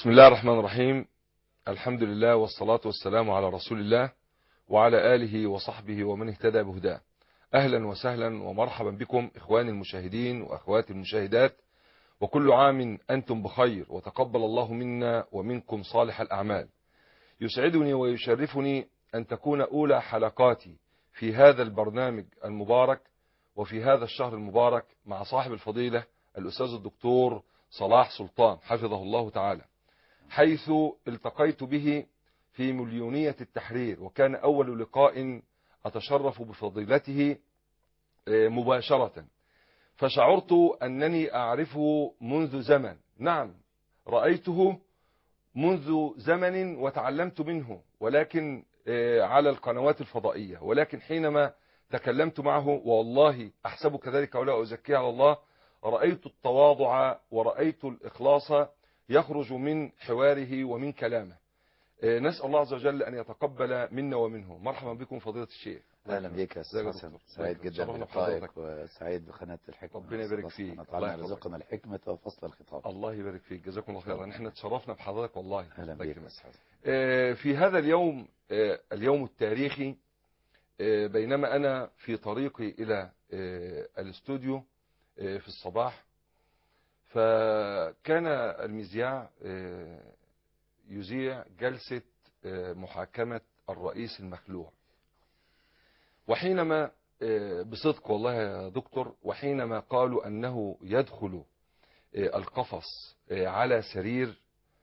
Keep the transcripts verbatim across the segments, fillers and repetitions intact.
بسم الله الرحمن الرحيم. الحمد لله والصلاة والسلام على رسول الله وعلى آله وصحبه ومن اهتدى بهداه. أهلا وسهلا ومرحبا بكم إخواني المشاهدين وأخواتي المشاهدات، وكل عام أنتم بخير، وتقبل الله منا ومنكم صالح الأعمال. يسعدني ويشرفني أن تكون أولى حلقاتي في هذا البرنامج المبارك وفي هذا الشهر المبارك مع صاحب الفضيلة الأستاذ الدكتور صلاح سلطان حفظه الله تعالى، حيث التقيت به في مليونية التحرير، وكان أول لقاء أتشرف بفضيلته مباشرة، فشعرت أنني أعرفه منذ زمن. نعم، رأيته منذ زمن وتعلمت منه، ولكن على القنوات الفضائية، ولكن حينما تكلمت معه والله أحسب كذلك ولا أزكي على الله، رأيت التواضع ورأيت الإخلاص يخرج من حواره ومن كلامه. نسأل الله عز وجل أن يتقبل منا ومنه. مرحبا بكم فضيلة الشيخ. اهلا بك يا استاذ حسن، سعيد جدا بلقائك وسعيد بقناه الحكمه. ربنا يبارك فيك، الله يرزقنا الحكمه وفصل الخطاب. الله يبارك فيك، جزاكم الله خيرا. احنا تشرفنا بحضرتك والله. اهلا بك يا استاذ. في هذا اليوم اليوم التاريخي، بينما انا في طريقي الى الاستوديو في الصباح، فكان المذياع يذيع جلسة محاكمة الرئيس المخلوع، وحينما بصدق والله يا دكتور، وحينما قالوا أنه يدخل القفص على سرير،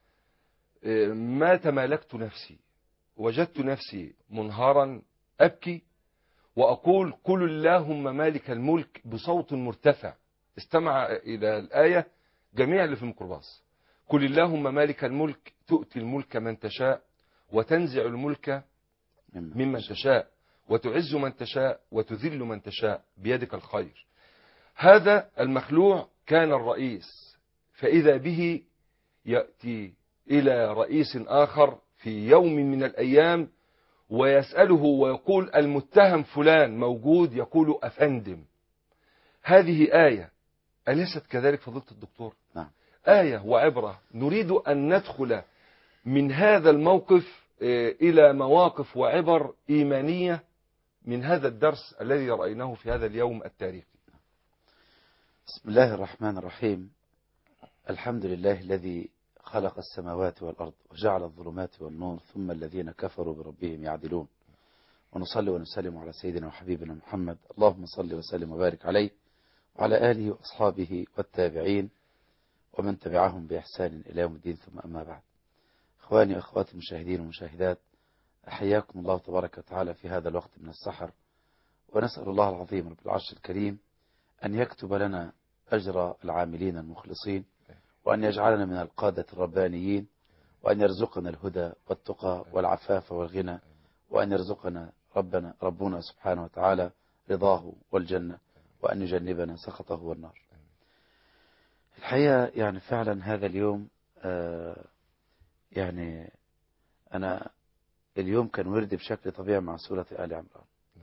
ما تمالكت نفسي، وجدت نفسي منهارا أبكي وأقول: قل اللهم مالك الملك بصوت مرتفع. استمع إلى الآية جميع اللي في الميكروباص: قل اللهم مالك الملك تؤتي الملك من تشاء وتنزع الملك ممن تشاء وتعز من تشاء وتذل من تشاء بيدك الخير. هذا المخلوع كان الرئيس، فإذا به يأتي إلى رئيس آخر في يوم من الأيام ويسأله ويقول: المتهم فلان موجود؟ يقول: أفندم. هذه آية، أليست كذلك فضيلة الدكتور؟ نعم. آية وعبرة. نريد أن ندخل من هذا الموقف إلى مواقف وعبر إيمانية من هذا الدرس الذي رأيناه في هذا اليوم التاريخي. بسم الله الرحمن الرحيم. الحمد لله الذي خلق السماوات والأرض وجعل الظلمات والنور ثم الذين كفروا بربهم يعدلون. ونصلي ونسلم على سيدنا وحبيبنا محمد، اللهم صل وسلم وبارك عليه وعلى آله وأصحابه والتابعين ومن تبعهم بإحسان إلى يوم الدين، ثم أما بعد. إخواني وأخواتي المشاهدين والمشاهدات، أحياكم الله تبارك وتعالى في هذا الوقت من السحر، ونسأل الله العظيم رب العرش الكريم أن يكتب لنا أجر العاملين المخلصين، وأن يجعلنا من القادة الربانيين، وأن يرزقنا الهدى والتقى والعفاف والغنى، وأن يرزقنا ربنا ربنا سبحانه وتعالى رضاه والجنة، وأن يجنبنا سخطه والنار. الحقيقة يعني فعلا هذا اليوم آه يعني أنا اليوم كان وردي بشكل طبيعي مع سورة آل عمران،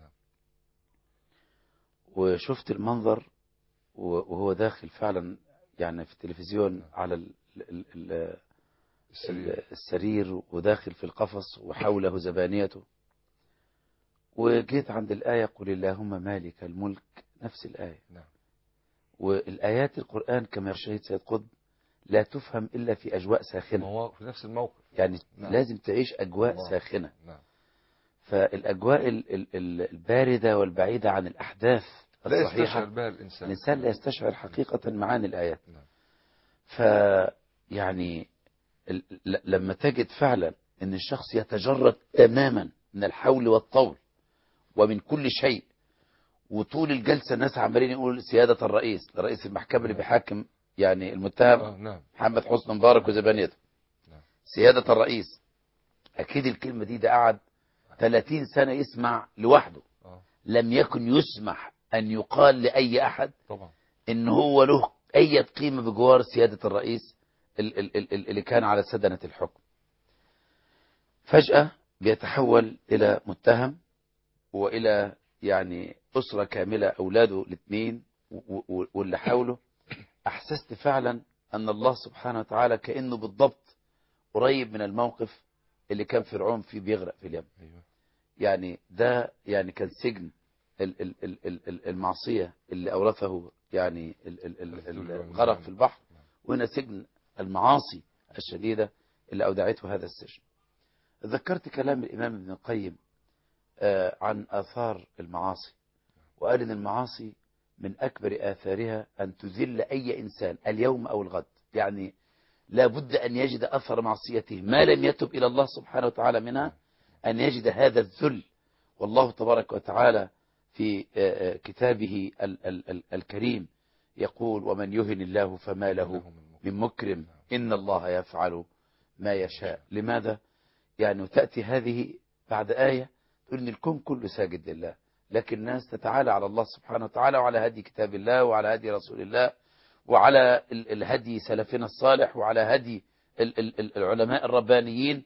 وشفت المنظر وهو داخل فعلا يعني في التلفزيون على ال ال ال السرير. السرير وداخل في القفص وحوله زبانيته، وجيت عند الآية: قل اللهم مالك الملك، نفس الآية. نعم. والآيات القرآن كما يشهد سيد قطب لا تفهم إلا في أجواء ساخنة، في نفس الموقف يعني. نعم. لازم تعيش أجواء الله. ساخنة. نعم. فالأجواء الباردة والبعيدة عن الأحداث لا الصحيحة يستشعر بها الإنسان. الإنسان لا يستشعر حقيقة معاني الآيات. نعم. فيعني لما تجد فعلا أن الشخص يتجرد تماما من الحول والطول ومن كل شيء، وطول الجلسة الناس عمالين يقول سيادة الرئيس، رئيس المحكمة اللي بيحاكم يعني المتهم آه نعم. محمد حسني مبارك وزبانيته. نعم. سيادة الرئيس، أكيد الكلمة دي ده قعد ثلاثين سنة يسمع لوحده. آه. لم يكن يسمح أن يقال لأي أحد طبعا إن هو له أي قيمة بجوار سيادة الرئيس اللي كان على سدنة الحكم. فجأة بيتحول إلى متهم وإلى يعني أسرة كاملة، أولاده الاثنين واللي حوله. أحسست فعلا أن الله سبحانه وتعالى كأنه بالضبط قريب من الموقف اللي كان فرعون فيه بيغرق في اليم. أيوة. يعني ده يعني كان سجن ال- ال- ال- ال- ال- المعصية اللي أورثه يعني ال- ال- ال- الذل الغرق في البحر، وهنا سجن المعاصي الشديدة اللي أودعته هذا السجن. ذكرت كلام الإمام ابن القيم آه، عن آثار المعاصي، وقال إن المعاصي من أكبر آثارها أن تذل أي إنسان اليوم أو الغد. يعني لا بد أن يجد أثر معصيته ما لم يتب إلى الله سبحانه وتعالى منها، أن يجد هذا الذل. والله تبارك وتعالى في كتابه ال ال ال الكريم يقول: ومن يهن الله فما له من مكرم إن الله يفعل ما يشاء. لماذا؟ يعني تأتي هذه بعد آية تقول إن الكون كله ساجد لله، لكن الناس تتعالى على الله سبحانه وتعالى وعلى هدي كتاب الله وعلى هدي رسول الله وعلى الهدي سلفنا الصالح وعلى هدي العلماء الربانيين،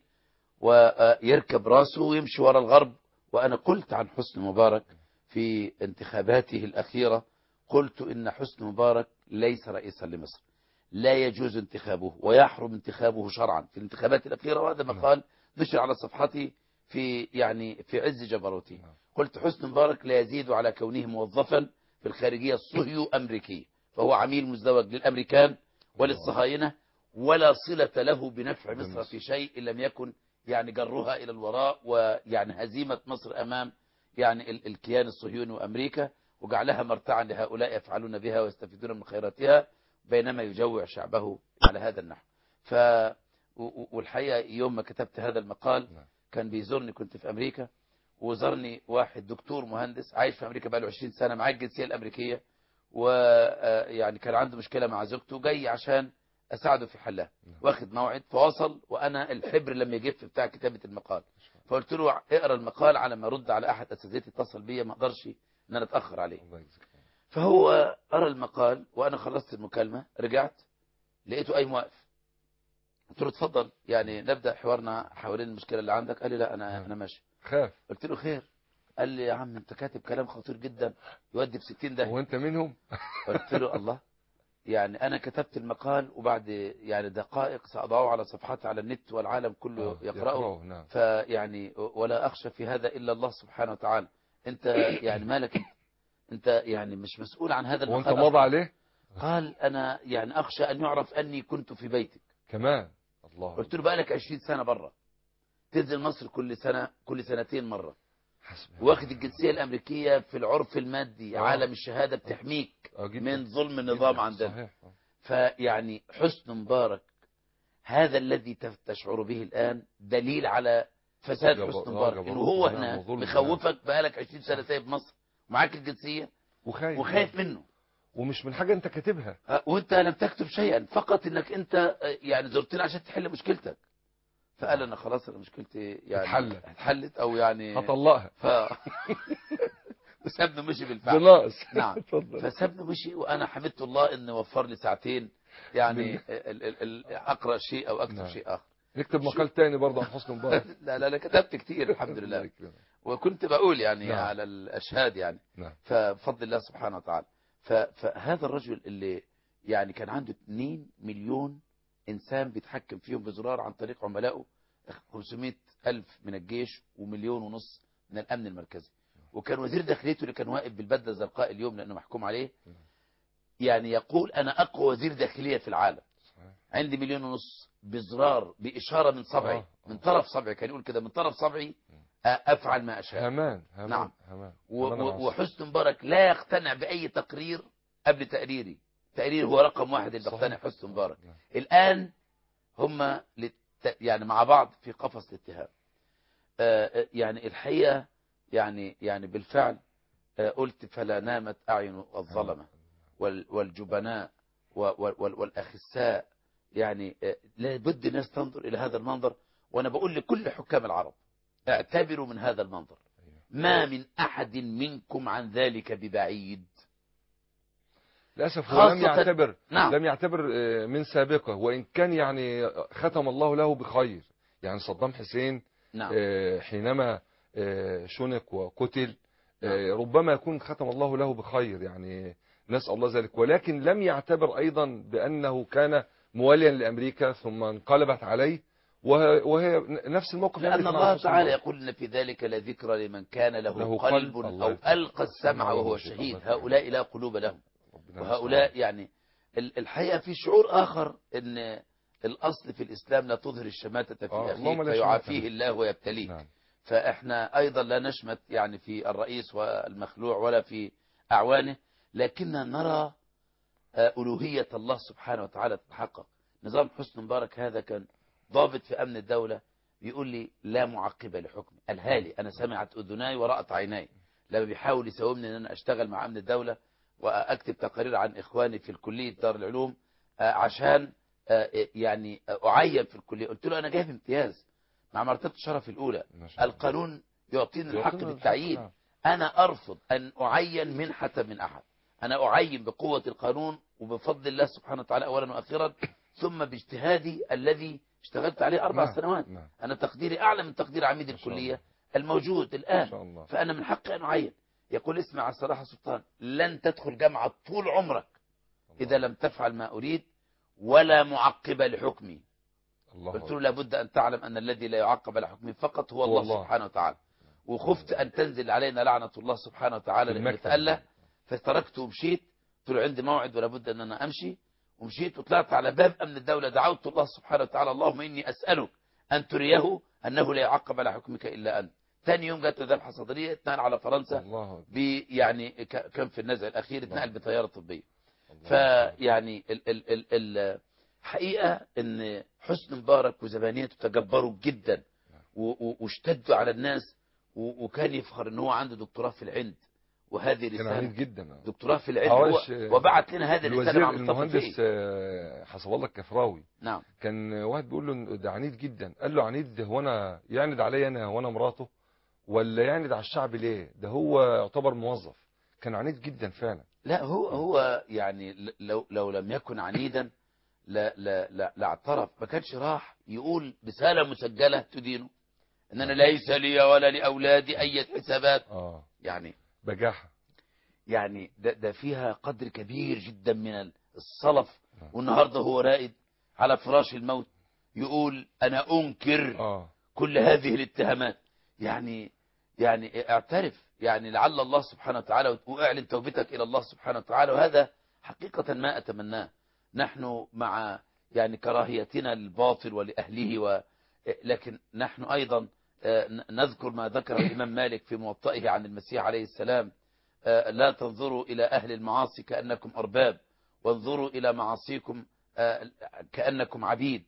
ويركب راسه ويمشي وراء الغرب. وأنا قلت عن حسني مبارك في انتخاباته الأخيرة، قلت إن حسني مبارك ليس رئيسا لمصر، لا يجوز انتخابه ويحرم انتخابه شرعا في الانتخابات الأخيرة. وهذا مقال نشر على صفحتي في يعني في عز جبروتي. قلت حسني مبارك لا يزيد على كونه موظفا في الخارجية الصهيو أمريكية، فهو عميل مزدوج للأمريكان وللصهاينة، ولا صلة له بنفع مصر في شيء إن لم يكن يعني جرها إلى الوراء، ويعني هزيمة مصر أمام يعني الكيان الصهيوني وأمريكا، وجعلها مرتعا لهؤلاء يفعلون بها ويستفيدون من خيراتها، بينما يجوع شعبه على هذا النحو. ف والحقيقة يوم ما كتبت هذا المقال كان بيزورني، كنت في أمريكا، وزارني واحد دكتور مهندس عايش في أمريكا بقاله عشرين سنة معاه الجنسية الأمريكية، ويعني كان عنده مشكلة مع زوجته، جاي عشان أساعده في حلها، واخد موعد فوصل، وأنا الحبر لم يجف بتاع كتابة المقال، فقلت له اقرأ المقال على ما رد على أحد أساتذتي اتصل بيا، ما أقدرش إن أنا أتأخر عليه. فهو قرأ المقال، وأنا خلصت المكالمة رجعت لقيته أي واقف. قلت له اتفضل يعني نبدأ حوارنا حوالين المشكلة اللي عندك. قال لي لا أنا أنا ماشي. خاف. قلت له خير. قال لي يا عم أنت كاتب كلام خطير جدا يودي بستين ده. وأنت منهم؟ قلت له الله، يعني أنا كتبت المقال وبعد يعني دقائق سأضعه على صفحات على النت والعالم كله يقرأه. نعم. فيعني ولا أخشى في هذا إلا الله سبحانه وتعالى. أنت يعني مالك أنت أنت يعني مش مسؤول عن هذا المقال. وأنت مضى عليه؟ قال أنا يعني أخشى أن يعرف أني كنت في بيتك كمان. الله. قلت له بقى لك عشرين سنة برا، تنزل مصر كل سنة كل سنتين مرة، واخد الجنسية الأمريكية في العرف المادي أوه. عالم الشهادة بتحميك من ظلم النظام عندنا. صحيح. فيعني حسني مبارك هذا الذي تشعر به الآن دليل على فساد حسني مبارك، إنه هو هنا مخوفك بقالك عشرين سنة سايب مصر ومعاك الجنسية وخايف, وخايف منه، ومش من حاجة انت كاتبها، وانت لم تكتب شيئا، فقط انك انت يعني زرتني عشان تحل مشكلتك. فقال انا خلاص انا مشكلتي يعني اتحلت اتحلت او يعني هطلقها. ف... وسابني مشي بالفعل. ناقص. نعم. فسابني مشي، وانا حمدت الله ان وفر لي ساعتين يعني ال... ال... ال... اقرا شيء او اكتب نعم. شيء اخر. نكتب مقال تاني برضه عن حسني مبارك. لا لا لا كتبت كتير الحمد لله. وكنت بقول يعني نعم. على الاشهاد يعني نعم. فبفضل الله سبحانه وتعالى. فهذا الرجل اللي يعني كان عنده اثنين مليون إنسان بيتحكم فيهم بزرار عن طريق عملائه، خمسمائة ألف من الجيش ومليون ونص من الأمن المركزي، وكان وزير داخليته اللي كان واقف بالبدلة الزرقاء اليوم لأنه محكوم عليه يعني يقول أنا أقوى وزير داخلية في العالم، عندي مليون ونص بزرار بإشارة من صبعي، من طرف صبعي، كان يقول كده من طرف صبعي أفعل ما أشاء. همان همان نعم. همان. وحسني مبارك لا يقتنع بأي تقرير قبل تقريري، تقرير هو رقم واحد اللي بيقتنع حسني مبارك. الآن هم يعني مع بعض في قفص الاتهام. يعني الحقيقة يعني يعني بالفعل قلت فلا نامت أعين الظلمة والجبناء والأخساء، يعني لابد الناس تنظر إلى هذا المنظر. وأنا بقول لكل حكام العرب اعتبروا من هذا المنظر، ما من أحد منكم عن ذلك ببعيد. للأسف هو لم يعتبر نعم. لم يعتبر من سابقه، وإن كان يعني ختم الله له بخير. يعني صدام حسين نعم. حينما شنق وقتل نعم. ربما يكون ختم الله له بخير، يعني نسأل الله ذلك، ولكن لم يعتبر أيضا بأنه كان مواليا لأمريكا ثم انقلبت عليه وه- وهي نفس الموقف لأن يعني مع الله حسن تعالى مبارك. يقول إن في ذلك لذكرى لمن كان له, له قلب, قلب، الله أو يفتح. ألقى السمع وهو شهيد. الله يفتح. هؤلاء لا قلوب لهم. ربنا وهؤلاء المستعان. يعني ال- الحقيقة في شعور آخر أن الأصل في الإسلام لا تظهر الشماتة في آه، أخيك اللهم لا فيعافيه شماتة. الله ويبتليك. نعم. فإحنا أيضا لا نشمت يعني في الرئيس والمخلوع ولا في أعوانه، لكننا نرى آه، ألوهية الله سبحانه وتعالى تتحقق. نظام حسني مبارك هذا كان ضابط في أمن الدولة، بيقول لي لا معقب لحكمي. الهالي أنا سمعت أذناي ورأت عيناي لما بيحاول يساومني أن أنا أشتغل مع أمن الدولة وأكتب تقارير عن إخواني في الكلية دار العلوم آه، عشان آه، يعني أعين في الكلية. قلت له أنا جايب امتياز مع مرتبة الشرف الأولى، ما شاء الله. القانون يعطيني الحق يعطينا بالتعيين. نعم. أنا أرفض أن أعين منحة من أحد. أنا أعين بقوة القانون وبفضل الله سبحانه وتعالى أولا وأخيرا، ثم باجتهادي الذي اشتغلت عليه أربع نعم. سنوات. نعم. أنا تقديري أعلى من تقدير عميد ما شاء الله. الكلية الموجود ما الآن، شاء الله. فأنا من حقي أن أعين. يقول اسمع الصراحة سلطان، لن تدخل جامعة طول عمرك إذا لم تفعل ما أريد ولا معقب لحكمي. الله قلت له أكبر. لابد أن تعلم أن الذي لا يعقب لحكمي فقط هو هو الله, الله. سبحانه وتعالى. وخفت أن تنزل علينا لعنة الله سبحانه وتعالى في لأنه المكتب. تأله، فتركته ومشيت. قلت له عندي موعد ولا بد أن أنا أمشي، ومشيت وطلعت على باب أمن الدولة. دعوت الله سبحانه وتعالى اللهم إني أسألك أن تريه أنه لا يعقب على حكمك إلا أنت. ثاني يوم جات له ذبحة صدرية، اتنقل على فرنسا. الله أكبر. بي يعني ك- كان في النزع الأخير اتنقل الله. بطيارة طبية. الله. فيعني ال ال ال ال حقيقة ان حسني مبارك وزبانيته تجبروا جدا و- و- واشتدوا على الناس، و- وكان يفخر ان هو عنده دكتوراه في العند، وهذه كان رسالة عنيد جدا. دكتوراه في العند. هو هو إيش- وبعت لنا هذه الرسالة الوزير مع مصطفى المهندس الفقي. آه، حسب الله الكفراوي، نعم. كان واحد بيقول له إن ده عنيد جدا. قال له عنيد ده هو انا يعند عليا انا وانا مراته، ولا يعند على الشعب ليه؟ ده هو يعتبر موظف. كان عنيد جدا فعلا. لا هو هو يعني ل- لو لو لم يكن عنيدا لا لا لا لاعترف، ما كانش راح يقول رسالة مسجلة تدينه ان انا ليس لي ولا لاولادي اي حسابات. اه يعني بجاحة. يعني ده, ده فيها قدر كبير جدا من الصلف. والنهاردة هو رائد على فراش الموت يقول أنا أنكر اه كل هذه الاتهامات. يعني يعني اعترف، يعني لعل الله سبحانه وتعالى، واعلن توبتك إلى الله سبحانه وتعالى. وهذا حقيقة ما أتمناه. نحن مع يعني كراهيتنا للباطل ولأهله و لكن نحن أيضا آه، نذكر ما ذكر الإمام مالك في موطئه عن المسيح عليه السلام: آه، لا تنظروا إلى أهل المعاصي كأنكم أرباب، وانظروا إلى معاصيكم آه، كأنكم عبيد،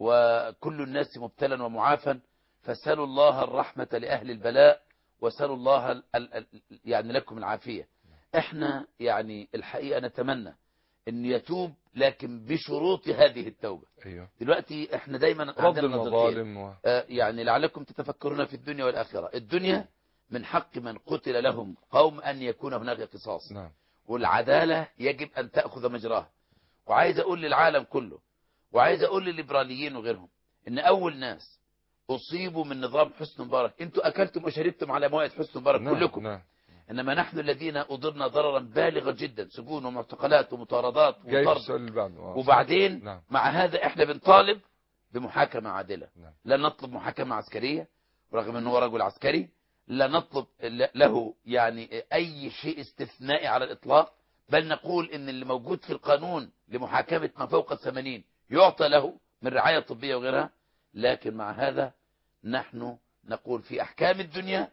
وكل الناس مبتلا ومعافى، فسألوا الله الرحمة لأهل البلاء، وسألوا الله ال- ال- ال- يعني لكم العافية. احنا يعني الحقيقة نتمنى أن يتوب، لكن بشروط هذه التوبة. ايوه. دلوقتي احنا دايما رد عندنا نظرتين، المظالم و... آه، يعني لعلكم تتفكرون في الدنيا والآخرة. الدنيا من حق من قتل لهم قوم أن يكون هناك قصاص، نعم. والعدالة يجب أن تأخذ مجراها. وعايز أقول للعالم كله، وعايز أقول للليبراليين وغيرهم، إن أول ناس أصيبوا من نظام حسني مبارك أنتوا أكلتم وشربتم على موائد حسني مبارك نعم. كلكم. نعم. إنما نحن الذين أضرنا ضررا بالغا جدا، سجون ومعتقلات ومطاردات جاي في وطرد. السؤال اللي بعده. آه. وبعدين نعم. مع هذا احنا بنطالب بمحاكمة عادلة. نعم. لا نطلب محاكمة عسكرية رغم أنه هو رجل عسكري، لا نطلب له يعني أي شيء استثنائي على الإطلاق، بل نقول إن اللي موجود في القانون لمحاكمة ما فوق الثمانين يعطى له من رعاية طبية وغيرها. لكن مع هذا نحن نقول في أحكام الدنيا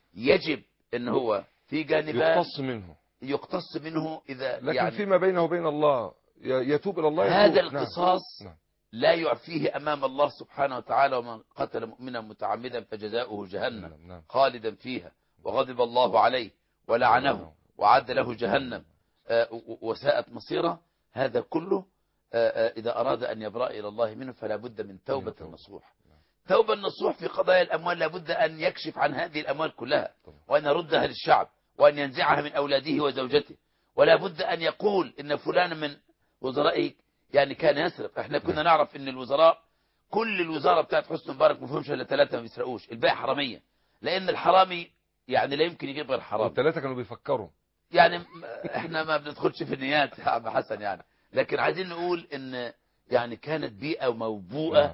يجب أن هو في جانبان يقتص منه يقتص منه إذا لكن يعني فيما بينه وبين الله ي- يتوب إلى الله. هذا يتوب. نعم. القصاص نعم. لا يعفيه أمام الله سبحانه وتعالى: ومن قتل مؤمنا متعمدا فجزاؤه جهنم نعم. نعم. خالدا فيها وغضب الله عليه ولعنه وعد له جهنم آه، و- وساءت مصيره. هذا كله آه، آه، إذا أراد أن يبرأ إلى الله منه فلا بد من توبة توبة. النصوح. توبة النصوح في قضايا الأموال لا بد أن يكشف عن هذه الأموال كلها، وأن يردها للشعب، وأن ينزعها من أولاده وزوجته. ولا بد أن يقول إن فلان من وزرائه يعني كان يسرق. احنا كنا نعرف ان الوزراء كل الوزارة بتاعت حسني مبارك ما فيهمش الا ثلاثة ما بيسرقوش، الباقي حرامية، لان الحرامي يعني لا يمكن يجيب غير حرام. الثلاثة كانوا بيفكروا. يعني احنا ما بندخلش في النيات يا عم حسن يعني، لكن عايزين نقول ان يعني كانت بيئة موبوءة نعم. نعم.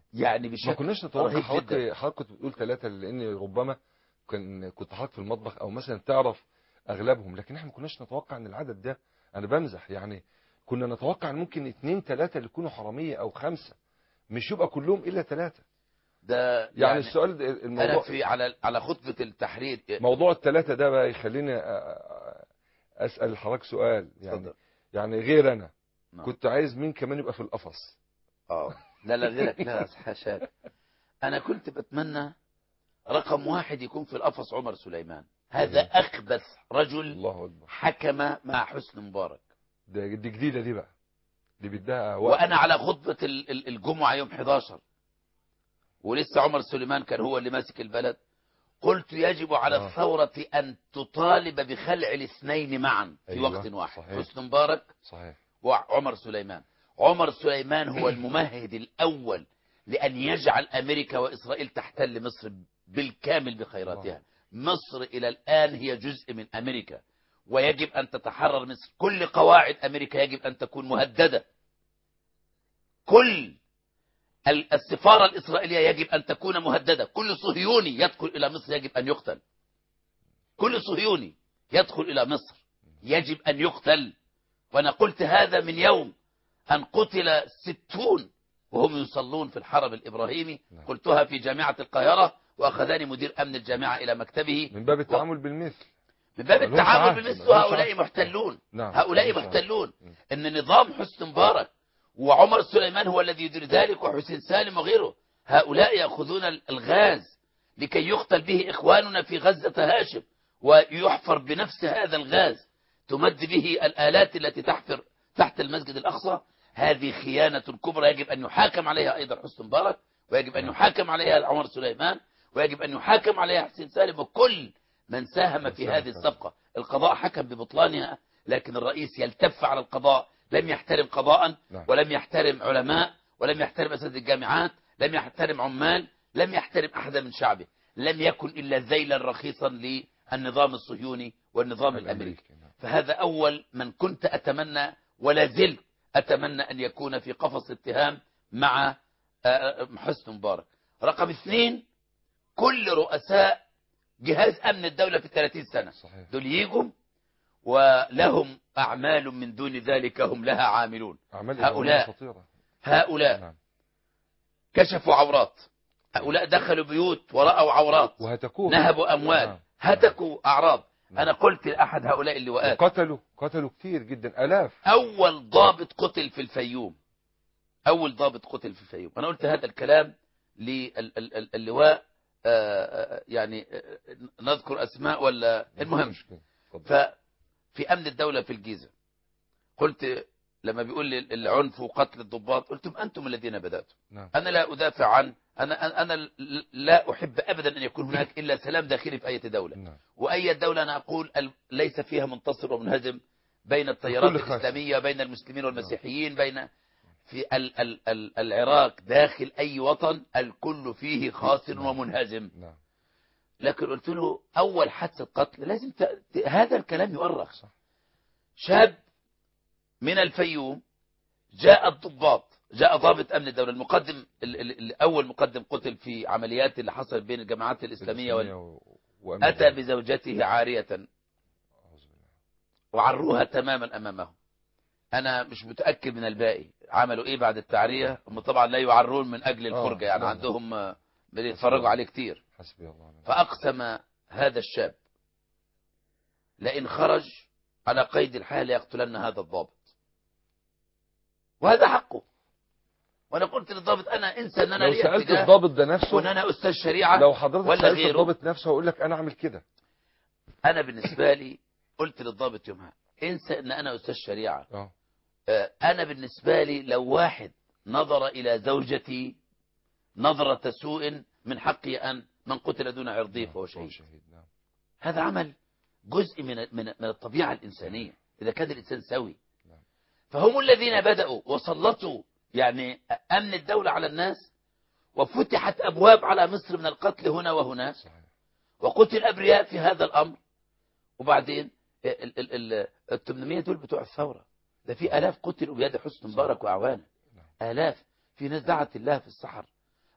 يعني ما بشكل كناش نتوقع. رهيب حضرتك جدا. حضرتك كنت بتقول ثلاثة لان ربما كان كنت حضرتك في المطبخ او مثلا تعرف اغلبهم، لكن احنا ما كناش نتوقع ان العدد ده. انا بمزح يعني. كنا نتوقع ان ممكن اثنين ثلاثة اللي يكونوا حرامية او خمسة، مش يبقى كلهم الا ثلاثة. ده يعني, يعني السؤال ده- انا الموضوع في على على خطبة التحرير. موضوع الثلاثة ده بقى يخليني أ- أ- اسال حضرتك سؤال يعني. اتفضل. يعني غير انا نعم. كنت عايز مين كمان يبقى في القفص؟ اه لا لا غيرك، لا حاشاك. انا كنت بتمنى رقم واحد يكون في القفص عمر سليمان. هذا أيوة. اخبث رجل الله اكبر. حكم مع حسني مبارك. ده دي جديدة دي بقى، دي بدها وقت. وانا على خطبة ال- ال- الجمعة يوم حداشر ولسه عمر سليمان كان هو اللي ماسك البلد، قلت يجب على آه. الثورة أن تطالب بخلع الاثنين معا في أيوة. وقت واحد، صحيح. حسني مبارك صحيح. وعمر سليمان. عمر سليمان هو الممهد الأول لأن يجعل أمريكا وإسرائيل تحتل مصر بالكامل بخيراتها. مصر إلى الآن هي جزء من أمريكا، ويجب أن تتحرر مصر. كل قواعد أمريكا يجب أن تكون مهددة. كل السفارة الإسرائيلية يجب أن تكون مهددة. كل صهيوني يدخل إلى مصر يجب أن يقتل. كل صهيوني يدخل إلى مصر يجب أن يقتل. وأنا قلت هذا من يوم أن قتل ستون وهم يصلون في الحرم الإبراهيمي. قلتها في جامعة القاهرة، وأخذني مدير أمن الجامعة إلى مكتبه من باب التعامل و... بالمثل. من باب التعامل بالمثل. هؤلاء محتلون. نعم. هؤلاء محتلون. إن نظام حسني مبارك وعمر سليمان هو الذي يدير ذلك، وحسين سالم وغيره، هؤلاء يأخذون الغاز لكي يقتل به إخواننا في غزة هاشم، ويحفر بنفس هذا الغاز تمد به الآلات التي تحفر تحت المسجد الأقصى. هذه خيانة كبرى يجب أن يحاكم عليها أيضا حسني مبارك، ويجب أن يحاكم عليها عمر سليمان، ويجب أن يحاكم عليها حسين سالم وكل من ساهم في هذه الصفقة. القضاء حكم ببطلانها، لكن الرئيس يلتف على القضاء. لم يحترم قضاء، ولم يحترم علماء، ولم يحترم أساتذة الجامعات، لم يحترم عمال، لم يحترم أحد من شعبه. لم يكن إلا ذيلا رخيصا للنظام الصهيوني والنظام الأمريكي. فهذا أول من كنت أتمنى ولا زلت أتمنى أن يكون في قفص اتهام مع حسني مبارك. رقم اثنين، كل رؤساء جهاز أمن الدولة في ثلاثين سنة دول يجوا ولهم أعمال من دون ذلك هم لها عاملون. هؤلاء هؤلاء نعم. كشفوا عورات. هؤلاء دخلوا بيوت ورأوا عورات، نهبوا أموال، نعم. هتكوا أعراض. نعم. أنا قلت لأحد هؤلاء اللواءات قتلوا قتلوا كتير جدا، آلاف. أول ضابط قتل في الفيوم، أول ضابط قتل في الفيوم. أنا قلت هذا الكلام للواء يعني نذكر أسماء ولا المهم. ففي أمن الدولة في الجيزة قلت لما بيقول لي العنف وقتل الضباط، قلتم أنتم الذين بدأتم. نعم. أنا لا أدافع عن أنا أنا لا أحب أبدا أن يكون هناك إلا سلام داخلي في أي دولة. نعم. وأي دولة أنا أقول ليس فيها منتصر ومنهزم بين التيارات الإسلامية، بين المسلمين والمسيحيين، بين في ال ال ال العراق داخل أي وطن الكل فيه خاسر. نعم. ومنهزم. نعم. لكن قلت له أول حادثة قتل لازم ت... هذا الكلام يؤرخ. شاب من الفيوم جاء الضباط، جاء ضابط أمن الدولة المقدم الأول مقدم قتل في عمليات اللي حصلت بين الجماعات الإسلامية وال... أتى بزوجته عارية وعروها تماما أمامهم. أنا مش متأكد من الباقي عملوا إيه بعد التعرية. هم طبعا لا يعرون من أجل الفرجة، يعني عندهم بيتفرجوا عليه كتير. فأقسم هذا الشاب لئن خرج على قيد الحياة ليقتلن هذا الضابط، وهذا حقه. وانا قلت للضابط انا انسى ان انا لو سالت الضابط ده نفسه وان انا استاذ شريعه لو حضرتك ولا سالت غيره الضابط نفسه هقول لك انا اعمل كده. انا بالنسبه لي قلت للضابط يومها انسى ان انا استاذ شريعه. اه انا بالنسبه لي لو واحد نظر الى زوجتي نظره سوء من حقي ان من قتل دون عرضه فهو شهيد. نعم. هذا عمل جزء من من من الطبيعه الانسانيه اذا كان الانسان سوي. نعم. فهم الذين بداوا وسلطوا يعني أمن الدولة على الناس، وفتحت أبواب على مصر من القتل هنا وهناك، وقتل أبرياء في هذا الأمر. وبعدين ال ثمانمائة دول بتوع الثورة، ده في آلاف قتلوا بيد حسني مبارك وأعوانه، آلاف. في ناس دعت الله في الصحر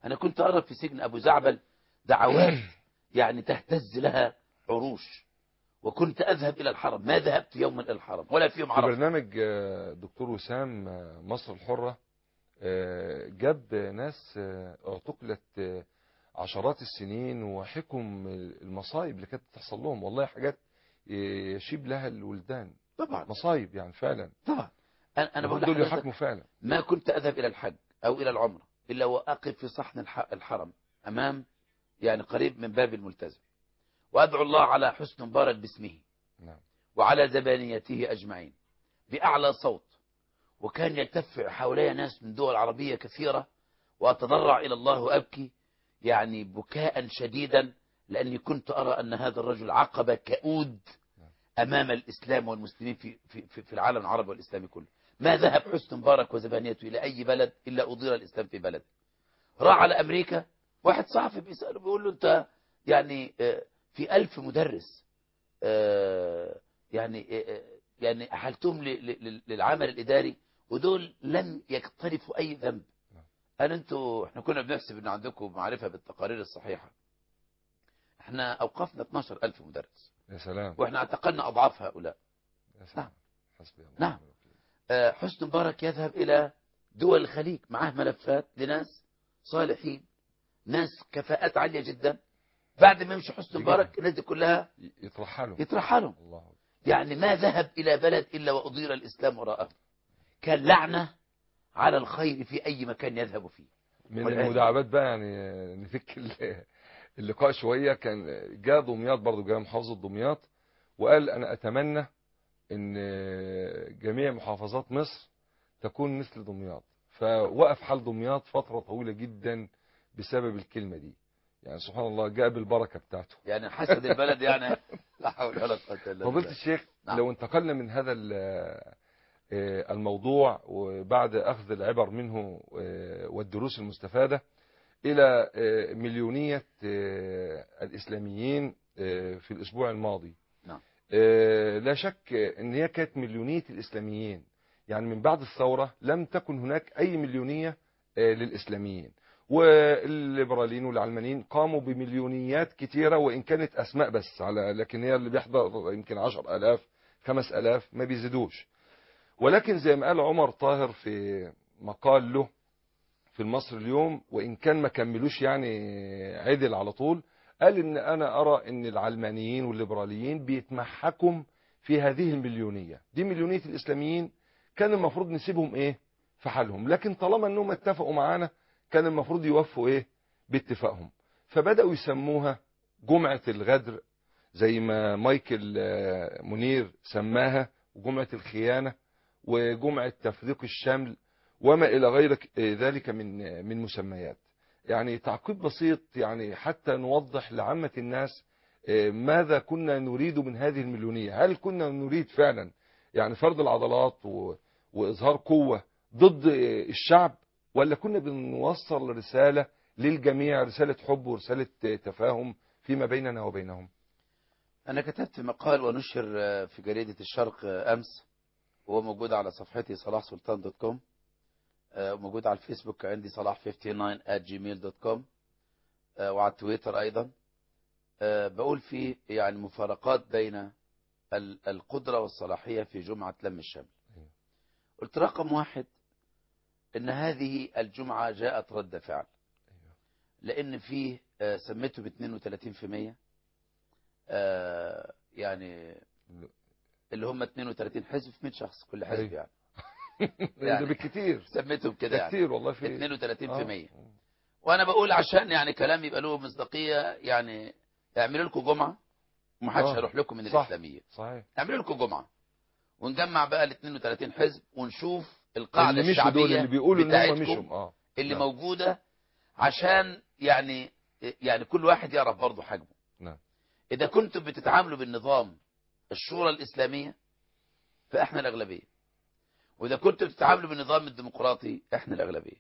أنا كنت أرى في سجن أبو زعبل دعوات يعني تهتز لها عروش، وكنت أذهب إلى الحرم، ما ذهبت يوما إلى الحرم ولا في يوم في عرفة. برنامج آه، دكتور وسام آه، مصر الحرة آه، جاب ناس آه، اعتقلت آه، عشرات السنين وحكم المصايب اللي كانت بتحصل لهم، والله حاجات يشيب لها الولدان، طبعا مصايب يعني فعلا. طبعا. أنا أنا بقول دول لحضرتك يحاكموا فعلا. ما كنت أذهب إلى الحج أو إلى العمرة إلا وأقف في صحن الح- الحرم أمام يعني قريب من باب الملتزم، وأدعو الله على حسن مبارك باسمه نعم. وعلى زبانيته أجمعين بأعلى صوت، وكان يلتف حولي ناس من دول عربية كثيرة، وأتضرع إلى الله وأبكي يعني بكاء شديدا، لأني كنت أرى أن هذا الرجل عقبة كؤود أمام الإسلام والمسلمين في, في, في, في العالم العربي والإسلامي كله. ما ذهب حسن مبارك وزبانيته إلى أي بلد إلا أضير الإسلام في بلد. راح على أمريكا، واحد صحفي بيسأله بيقول له أنت يعني آه، في ألف مدرس آه، يعني آه، آه، يعني أحلتهم ل- ل- للعمل الإداري ودول لم يقترفوا أي ذنب. قال أنتوا إحنا كنا بنحسب أن عندكم معرفة بالتقارير الصحيحة، إحنا أوقفنا اثناشر ألف مدرس يا سلام. وإحنا اعتقلنا أضعاف هؤلاء. يا سلام. نعم. حسبي الله نعم. ونعم الوكيل. آه، حسن مبارك يذهب إلى دول الخليج معاه ملفات لناس صالحين، ناس كفاءات عالية جدا، بعد ما يمشي حسن مبارك الناس دي كلها يترحلوا. يترحلوا. الله. يعني ما ذهب إلى بلد إلا وأضير الإسلام وراءه، كان لعنة على الخير في أي مكان يذهب فيه. من والعياذ المداعبات بقى يعني نفك ال- اللقاء شوية، كان جاء دمياط برضو، جاء محافظة دمياط وقال أنا أتمنى أن جميع محافظات مصر تكون مثل دمياط، فوقف حال دمياط فترة طويلة جدا بسبب الكلمة دي. يعني سبحان الله جاء بالبركة بتاعته. يعني حسد البلد يعني لا حول ولا قوة إلا فضيلة بالله. الشيخ، نعم. لو انتقلنا من هذا ال- آه، الموضوع وبعد أخذ العبر منه آه، والدروس المستفادة إلى آه، مليونية آه، الإسلاميين آه، في الأسبوع الماضي. نعم. آه، لا شك أن هي كانت مليونية الإسلاميين، يعني من بعد الثورة لم تكن هناك أي مليونية آه، للإسلاميين، والليبراليين والعلمانيين قاموا بمليونيات كتيرة وإن كانت أسماء بس، على لكن هي اللي بيحضر يمكن عشر ألاف خمس ألاف ما بيزيدوش. ولكن زي ما قال عمر طاهر في مقال له في المصري اليوم، وإن كان ما كملوش يعني عدل على طول، قال إن أنا أرى إن العلمانيين والليبراليين بيتمحكم في هذه المليونية دي، مليونية الإسلاميين. كان المفروض نسيبهم إيه في حالهم، لكن طالما أنهم اتفقوا معانا كان المفروض يوفوا إيه باتفاقهم. فبدأوا يسموها جمعة الغدر زي ما مايكل آه، منير سماها، وجمعة الخيانة، وجمعة تفريق الشمل، وما إلى غير ذلك من من مسميات. يعني تعقيب بسيط يعني حتى نوضح لعامة الناس ماذا كنا نريد من هذه المليونية. هل كنا نريد فعلا يعني فرض العضلات و- وإظهار قوة ضد الشعب، ولا كنا بنوصل رسالة للجميع، رسالة حب ورسالة تفاهم فيما بيننا وبينهم؟ أنا كتبت مقال ونشر آه، في جريدة الشرق آه، أمس، وهو موجود على صفحتي صلاح سلطان دوت كوم، آه، وموجود على الفيسبوك عندي صلاح تسعة وخمسين آت جيميل دوت كوم، آه، وعلى تويتر أيضا. آه، بقول فيه يعني مفارقات بين ال- القدرة والصلاحية في جمعة لم الشمل. قلت رقم واحد إن هذه الجمعة جاءت رد فعل، لأن فيه آه، سميته ب اثنين وثلاثين بالمئة، آه، يعني اللي هم اثنين وثلاثين حزب في مية شخص كل حزب أيوة. يعني ده يعني بالكتير، سميتهم كده ده يعني كتير والله في اثنين وثلاثين بالمئة. آه. وانا بقول عشان يعني كلام يبقى له مصداقيه، يعني اعملوا لكم جمعه ومحدش آه. هيروح لكم من صح. الاسلاميه. صحيح. اعملوا لكم جمعه ونجمع بقى ال اثنين وثلاثين حزب ونشوف القاعده اللي مشوا دول اللي الشعبيه بيقولوا ان هم مشوا بتاعتكم اه اللي نعم. موجوده، عشان يعني يعني كل واحد يعرف برضه حجمه. نعم. اذا كنتم بتتعاملوا بالنظام الشورى الاسلاميه فاحنا الاغلبيه، واذا كنتم بتتعاملوا بالنظام الديمقراطي احنا الاغلبيه.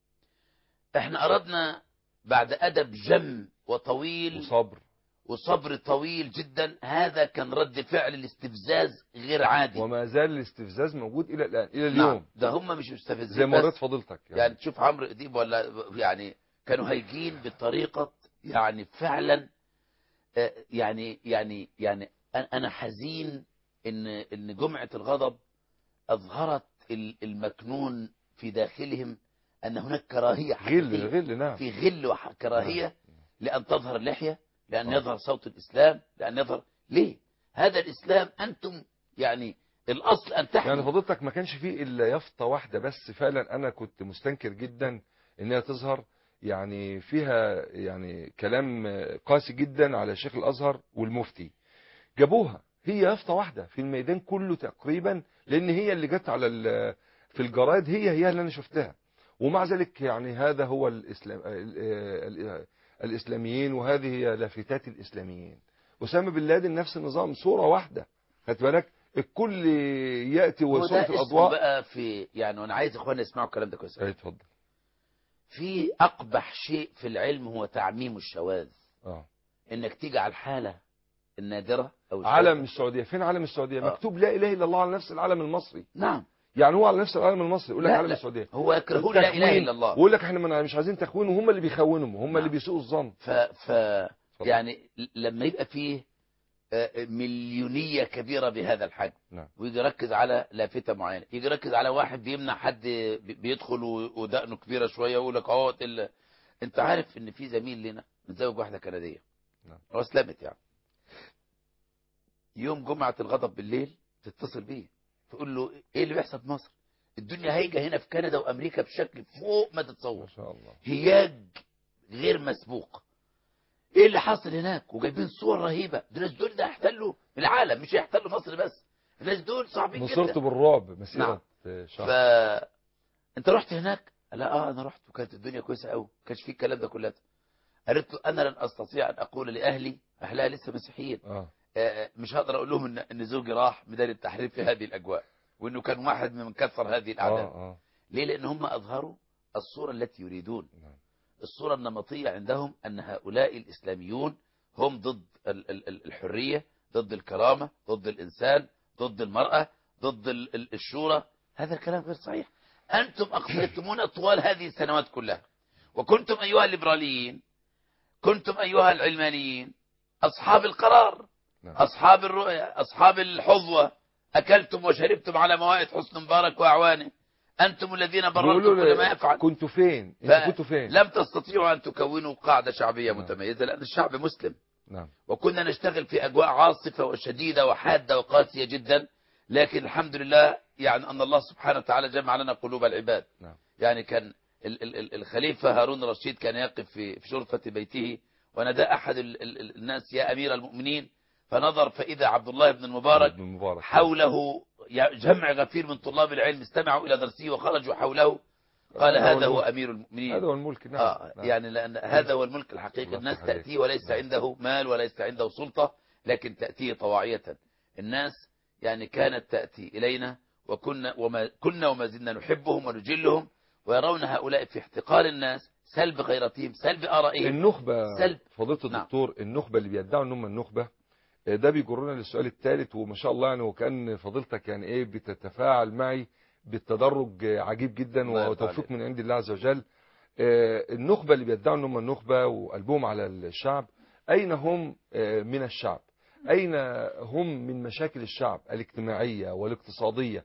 احنا اردنا بعد ادب جم وطويل وصبر. وصبر طويل جدا، هذا كان رد فعل الاستفزاز غير عادي. وما زال الاستفزاز موجود الى الان الى نعم. اليوم. ده هم مش مستفزين زي ما وريت بس، فضيلتك يعني, يعني تشوف عمرو اديب ولا يعني كانوا هايجين بطريقة يعني فعلا آه، يعني يعني يعني أنا أنا حزين إن إن جمعة الغضب أظهرت ال- المكنون في داخلهم أن هناك كراهية غل حقيقية، غل نعم. في غل وكراهية لأن تظهر اللحية، لأن آه. يظهر صوت الإسلام، لأن يظهر ليه هذا الإسلام أنتم يعني الأصل أن يعني تحموا. فضيلتك ما كانش فيه الا يافطه واحده بس فعلا انا كنت مستنكر جدا انها تظهر، يعني فيها يعني كلام قاسي جدا على شيخ الازهر والمفتي. جابوها هي يافطه واحده في الميدان كله تقريبا، لان هي اللي جت على ال- في الجرايد، هي هي اللي انا شفتها. ومع ذلك يعني هذا هو الاسلام ال- ال- الاسلاميين، وهذه هي لافتات الاسلاميين. اسامه بن لادن نفس النظام، صوره واحده، خدت بالك؟ الكل ياتي هو ويصور ده في اسمه الاضواء. بقى في يعني، وأنا عايز إخواننا يسمعوا الكلام ده كويس. اي اتفضل. في أقبح شيء في العلم هو تعميم الشواذ، اه إنك تيجي على الحالة النادرة أو علم الشاذة. السعوديه، فين علم السعوديه؟ آه. مكتوب لا اله الا الله على نفس العلم المصري. نعم. يعني هو على نفس العلم المصري يقول لك لا علم لا السعوديه. هو يكرهون لا إله تخوين، إلا الله. ويقول لك احنا من- مش عايزين تخوين، وهم اللي بيخونهم، هم اللي نعم. بيسوءوا الظن. ف, ف يعني لما يبقى فيه آه، مليونية كبيرة بهذا الحجم، نعم. ويجي يركز على لافتة معينة، يجي يركز على واحد بيمنع حد بي- بيدخل و- ودقنه كبيرة شوية ويقول لك اهو ال- انت عارف ان في زميل لنا متزوج واحدة كندية، نعم. هو اسلمت يعني، يوم جمعة الغضب بالليل تتصل بيه تقول له ايه اللي بيحصل في مصر؟ الدنيا هايجة هنا في كندا وامريكا بشكل فوق ما ما تتصور، شاء الله. هياج غير مسبوق. ايه اللي حاصل هناك؟ وجايبين صور رهيبة. دول الناس دول ده يحتلوا العالم، مش يحتلوا مصر بس، الناس دول صعبين نصرت جدا. بالرعب نعم. مسيرة شهر. فانت رحت هناك؟ لا اه انا رحت وكانت الدنيا كويسة قوي، ما كانش فيه الكلام ده كله. قالت له انا لن استطيع ان اقول لاهلي، اهلها لسه مسيحيين، اه آه، مش هقدر اقول لهم ان ان زوجي راح ميدان التحرير في هذه الاجواء، وانه كان واحد من كثر هذه اه الاعداد. اه ليه؟ لان هم اظهروا الصورة التي يريدون. نعم. الصورة النمطية عندهم أن هؤلاء الإسلاميون هم ضد ال- ال- ال- الحرية، ضد الكرامة، ضد الإنسان، ضد المرأة، ضد ال- ال- الشورى. هذا الكلام غير صحيح. أنتم أقنعتمونا طوال هذه السنوات كلها، وكنتم أيها الليبراليين، كنتم أيها العلمانيين أصحاب القرار، نعم. أصحاب الرؤية، أصحاب الحظوة، أكلتم وشربتم على موائد حسن مبارك وأعوانه، أنتم الذين بررتم بيقولوا كل ما لي يفعل. كنتوا فين؟ انتوا كنتوا فين؟ لم تستطيعوا أن تكونوا قاعدة شعبية نعم. متميزة لأن الشعب مسلم، نعم. وكنا نشتغل في أجواء عاصفة وشديدة وحادة وقاسية جدا، لكن الحمد لله يعني أن الله سبحانه وتعالى جمع لنا قلوب العباد. نعم. يعني كان ال- ال- ال- الخليفة هارون الرشيد كان يقف في في شرفة بيته، ونادى أحد ال- ال- الناس يا أمير المؤمنين، فنظر فإذا عبد الله بن المبارك ابن مبارك. حوله جمع غفير من طلاب العلم استمعوا إلى درسه وخرجوا حوله، قال هذا هو هذا هو الملك. أمير المؤمنين. هذا هو الملك. نعم. آه نعم. يعني لأن هذا هو الملك الحقيقي. الله الناس يفتح عليك. تأتيه وليس نعم. عنده مال وليس عنده سلطة، لكن تأتيه طواعية. الناس يعني كانت تأتي إلينا وكنا وما كنا وما زلنا نحبهم ونجلهم، ويرون هؤلاء في احتقار الناس، سلب غيرتهم، سلب آرائهم، النخبة سلب. فضيلة نعم. الدكتور، النخبة اللي بيدعوا ان هم النخبة، آه، ده بيجرنا للسؤال الثالث، وما شاء الله يعني وكأن فضيلتك يعني ايه بتتفاعل معي بالتدرج آه، عجيب جدا، الله يرضى وتوفيق عليك. من عند الله عز وجل. آه، النخبة اللي بيدعوا ان هم النخبة وقلبهم على الشعب، اين هم آه، من الشعب؟ اين هم من مشاكل الشعب الاجتماعية والاقتصادية؟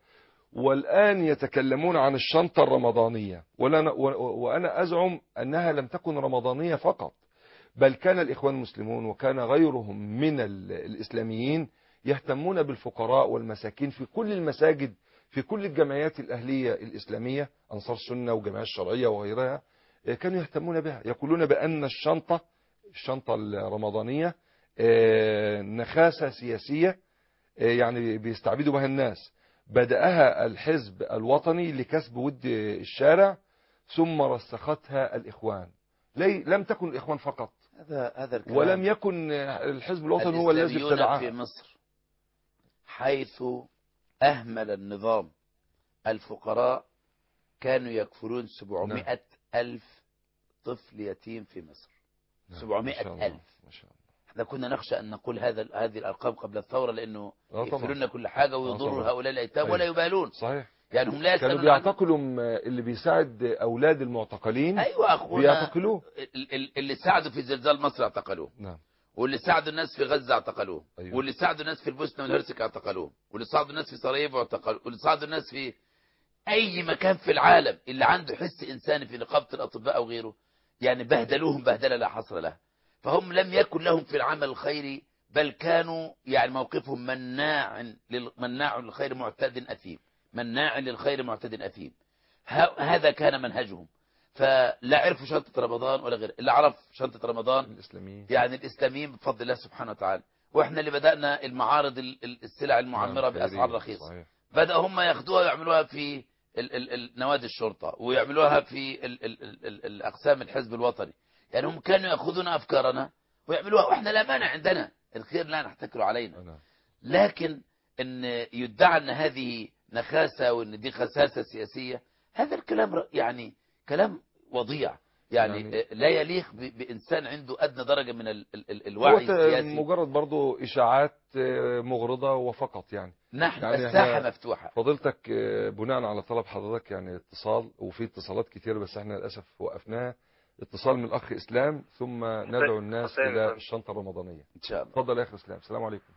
والآن يتكلمون عن الشنطة الرمضانية، ولا- و- وأنا أزعم أنها لم تكن رمضانية فقط، بل كان الإخوان المسلمون وكان غيرهم من ال- الإسلاميين يهتمون بالفقراء والمساكين في كل المساجد، في كل الجمعيات الأهلية الإسلامية، أنصار السنة وجمعيات الشرعية وغيرها، آه، كانوا يهتمون بها، يقولون بأن الشنطة الشنطة الرمضانية آه، نخاسة سياسية، آه، يعني بيستعبدوا بها الناس. بدأها الحزب الوطني لكسب ود الشارع، ثم رسختها الإخوان. لي لم تكن الإخوان فقط، هذا هذا الكلام. ولم يكن الحزب الوطني هو الذي الإسلاميون في ابتدعها. مصر حيث أهمل النظام الفقراء كانوا يكفلون سبعمائة ألف طفل يتيم في مصر. نعم. سبعمائة ما شاء الله. ألف. ما شاء الله. احنا كنا نخشى أن نقول هذا هذه الأرقام قبل الثورة، لأنه آه طبعا. يكفلون كل حاجة آه ويضروا طبعا. هؤلاء الأيتام أيوة. ولا يبالون. صحيح. يعني هم لا كانوا يسألون عن- بيعتقلوا م- اللي بيساعد اولاد المعتقلين ايوه اخونا، بيعتقلوه. ال- ال- اللي ساعدوا في زلزال مصر اعتقلوه، نعم. واللي ساعدوا الناس في غزة اعتقلوه، أيوة. واللي ساعدوا الناس في البوسنة والهرسك اعتقلوه، واللي ساعدوا الناس في سراييفو اعتقلوه، واللي ساعدوا الناس في اي مكان في العالم اللي عنده حس انساني في نقابة الاطباء او غيره، يعني بهدلوهم بهدلة لا حصر لها. فهم لم يكن لهم في العمل الخيري، بل كانوا يعني موقفهم مناع لل- مناع للخير معتد اثيم، مناع للخير معتد اثيم. ه- هذا كان منهجهم. فلا عرفوا شنطة رمضان ولا غير، اللي عرف شنطة رمضان الاسلاميين. يعني الإسلاميين بفضل الله سبحانه وتعالى. وإحنا اللي بدأنا المعارض ال- ال- السلع المعمرة نعم، بأسعار خيرية. رخيصة. صحيح. بدأوا هم ياخدوها ويعملوها في ال ال ال نوادي الشرطة، ويعملوها في ال ال ال ال الأقسام الحزب الوطني. يعني هم كانوا يأخذون أفكارنا ويعملوها، وإحنا لا مانع عندنا الخير لا نحتكر علينا. نعم. لكن ان يدعى ان هذه نخاسة وان دي خساسة سياسية، هذا الكلام ر- يعني كلام وضيع، يعني, يعني- يعني لا يليق ب- بإنسان عنده أدنى درجة من ال ال ال هو الوعي ت- السياسي. مجرد برضو اشاعات آه، مغرضة وفقط يعني. نحن يعني الساحة إحنا مفتوحة. فضيلتك آه، بناء على طلب حضرتك يعني اتصال، وفي اتصالات كتير بس احنا للاسف وقفناها. اتصال من الاخ اسلام ثم ندعو الناس حسين الى فندم. الشنطه الرمضانيه. إن شاء الله. اتفضل يا اخي اسلام. السلام عليكم.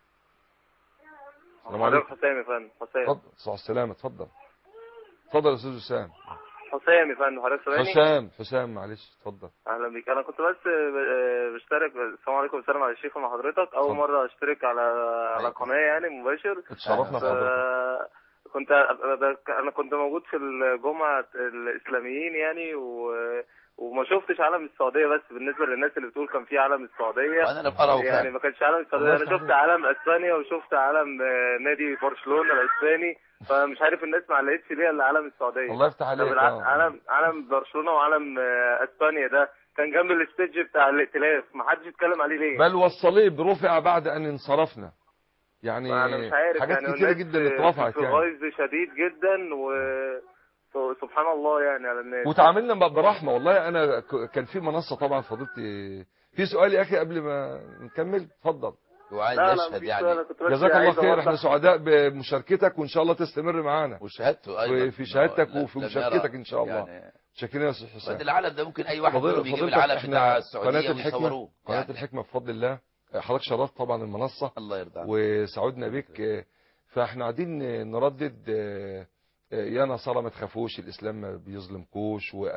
السلام حضرتك عليكم. حسام يا فندم. حسام اتفضل. صح السلامه. اتفضل. اتفضل يا استاذ حسام. حسام يا فندم. حضرتك سامعني؟ حسام حسام معلش اتفضل. اهلا بيك. انا كنت بس ب- بشترك. السلام عليكم. بسلم على الشيخ مع حضرتك. اول اتفضل. مره اشترك على على عليكم. قناه يعني مباشر. اتشرفنا ف- بحضرتك. كنت انا كنت موجود في الجمعه الاسلاميين يعني و... وما شفتش علم السعوديه. بس بالنسبه للناس اللي بتقول كان في علم السعوديه، وأنا لم أره يعني فعلا. ما كانش علم السعوديه. الله انا يفتح شفت عليك. علم اسبانيا وشفت علم آه، نادي برشلونه الاسباني. فمش عارف الناس ما علقتش ليه الا علم السعوديه. الله يفتح طب عليك. الع- آه. علم علم برشلونه وعلم آه، اسبانيا ده كان جنب الستيج بتاع الائتلاف، ما حدش يتكلم عليه ليه؟ بل والصليب رفع بعد ان انصرفنا. يعني انا مش عارف حاجات يعني. كتيرة والناس جدا في- اترفعت في يعني. غيظ شديد جدا و ف- سبحان الله يعني على الناس. وتعاملنا ب- برحمة والله. أنا ك- كان في منصة طبعا فضيلتي. في سؤال يا أخي قبل ما نكمل اتفضل. هو عايز لا لا يشهد مفيش سؤال. انا يعني كنت بس جزاك الله عايز خير. احنا أوضح. سعداء بمشاركتك وإن شاء الله تستمر معانا وشهادته أيضا في شهادتك إنه وفي لم مشاركتك يرى إن شاء الله. يعني. شاكرين يا أستاذ وده حسام. العلم ده ممكن أي واحد فضيل- منهم يجيب فضيلتك العلم احنا بتاع السعودية قناة الحكمة ويصوروه قناة يعني. الحكمة بفضل الله. حضرتك شرفت طبعا المنصة الله يرضى عنك. وسعدنا بك. فاحنا قاعدين نردد يا نصارى ما تخافوش، الإسلام ما بيظلمكوش، و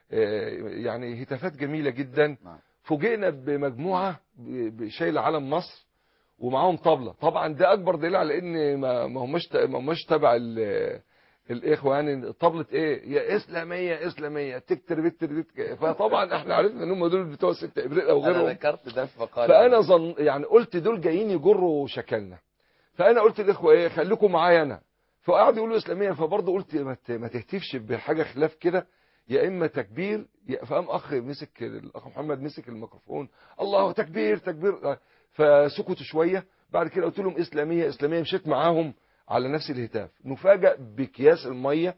يعني هتافات جميلة جدا. نعم. فوجئنا بمجموعة ب- شايلة علم مصر ومعاهم طبلة. طبعا ده أكبر دليل على إن ما ما هماش ما هماش تبع ال- الإخوة. يعني طبلة إيه؟ يا إسلامية إسلامية تكتر بتر بتر. فطبعا إحنا عرفنا إن هم دول بتوع ست إبريل أو أنا غيرهم. ذكرت ده في مقال. فانا ظن يعني قلت دول جايين يجروا شكلنا. فانا قلت للاخوه ايه خليكم معايا انا. فقعدوا يقولوا اسلاميه. فبرضه قلت ما ت- ما تهتفش بحاجه خلاف كده، يا اما تكبير. يا- فقام اخ مسك الاخ محمد مسك الميكروفون الله تكبير تكبير. فسكتوا شويه. بعد كده قلت لهم اسلاميه اسلاميه. مشيت معاهم على نفس الهتاف. نفاجئ باكياس الميه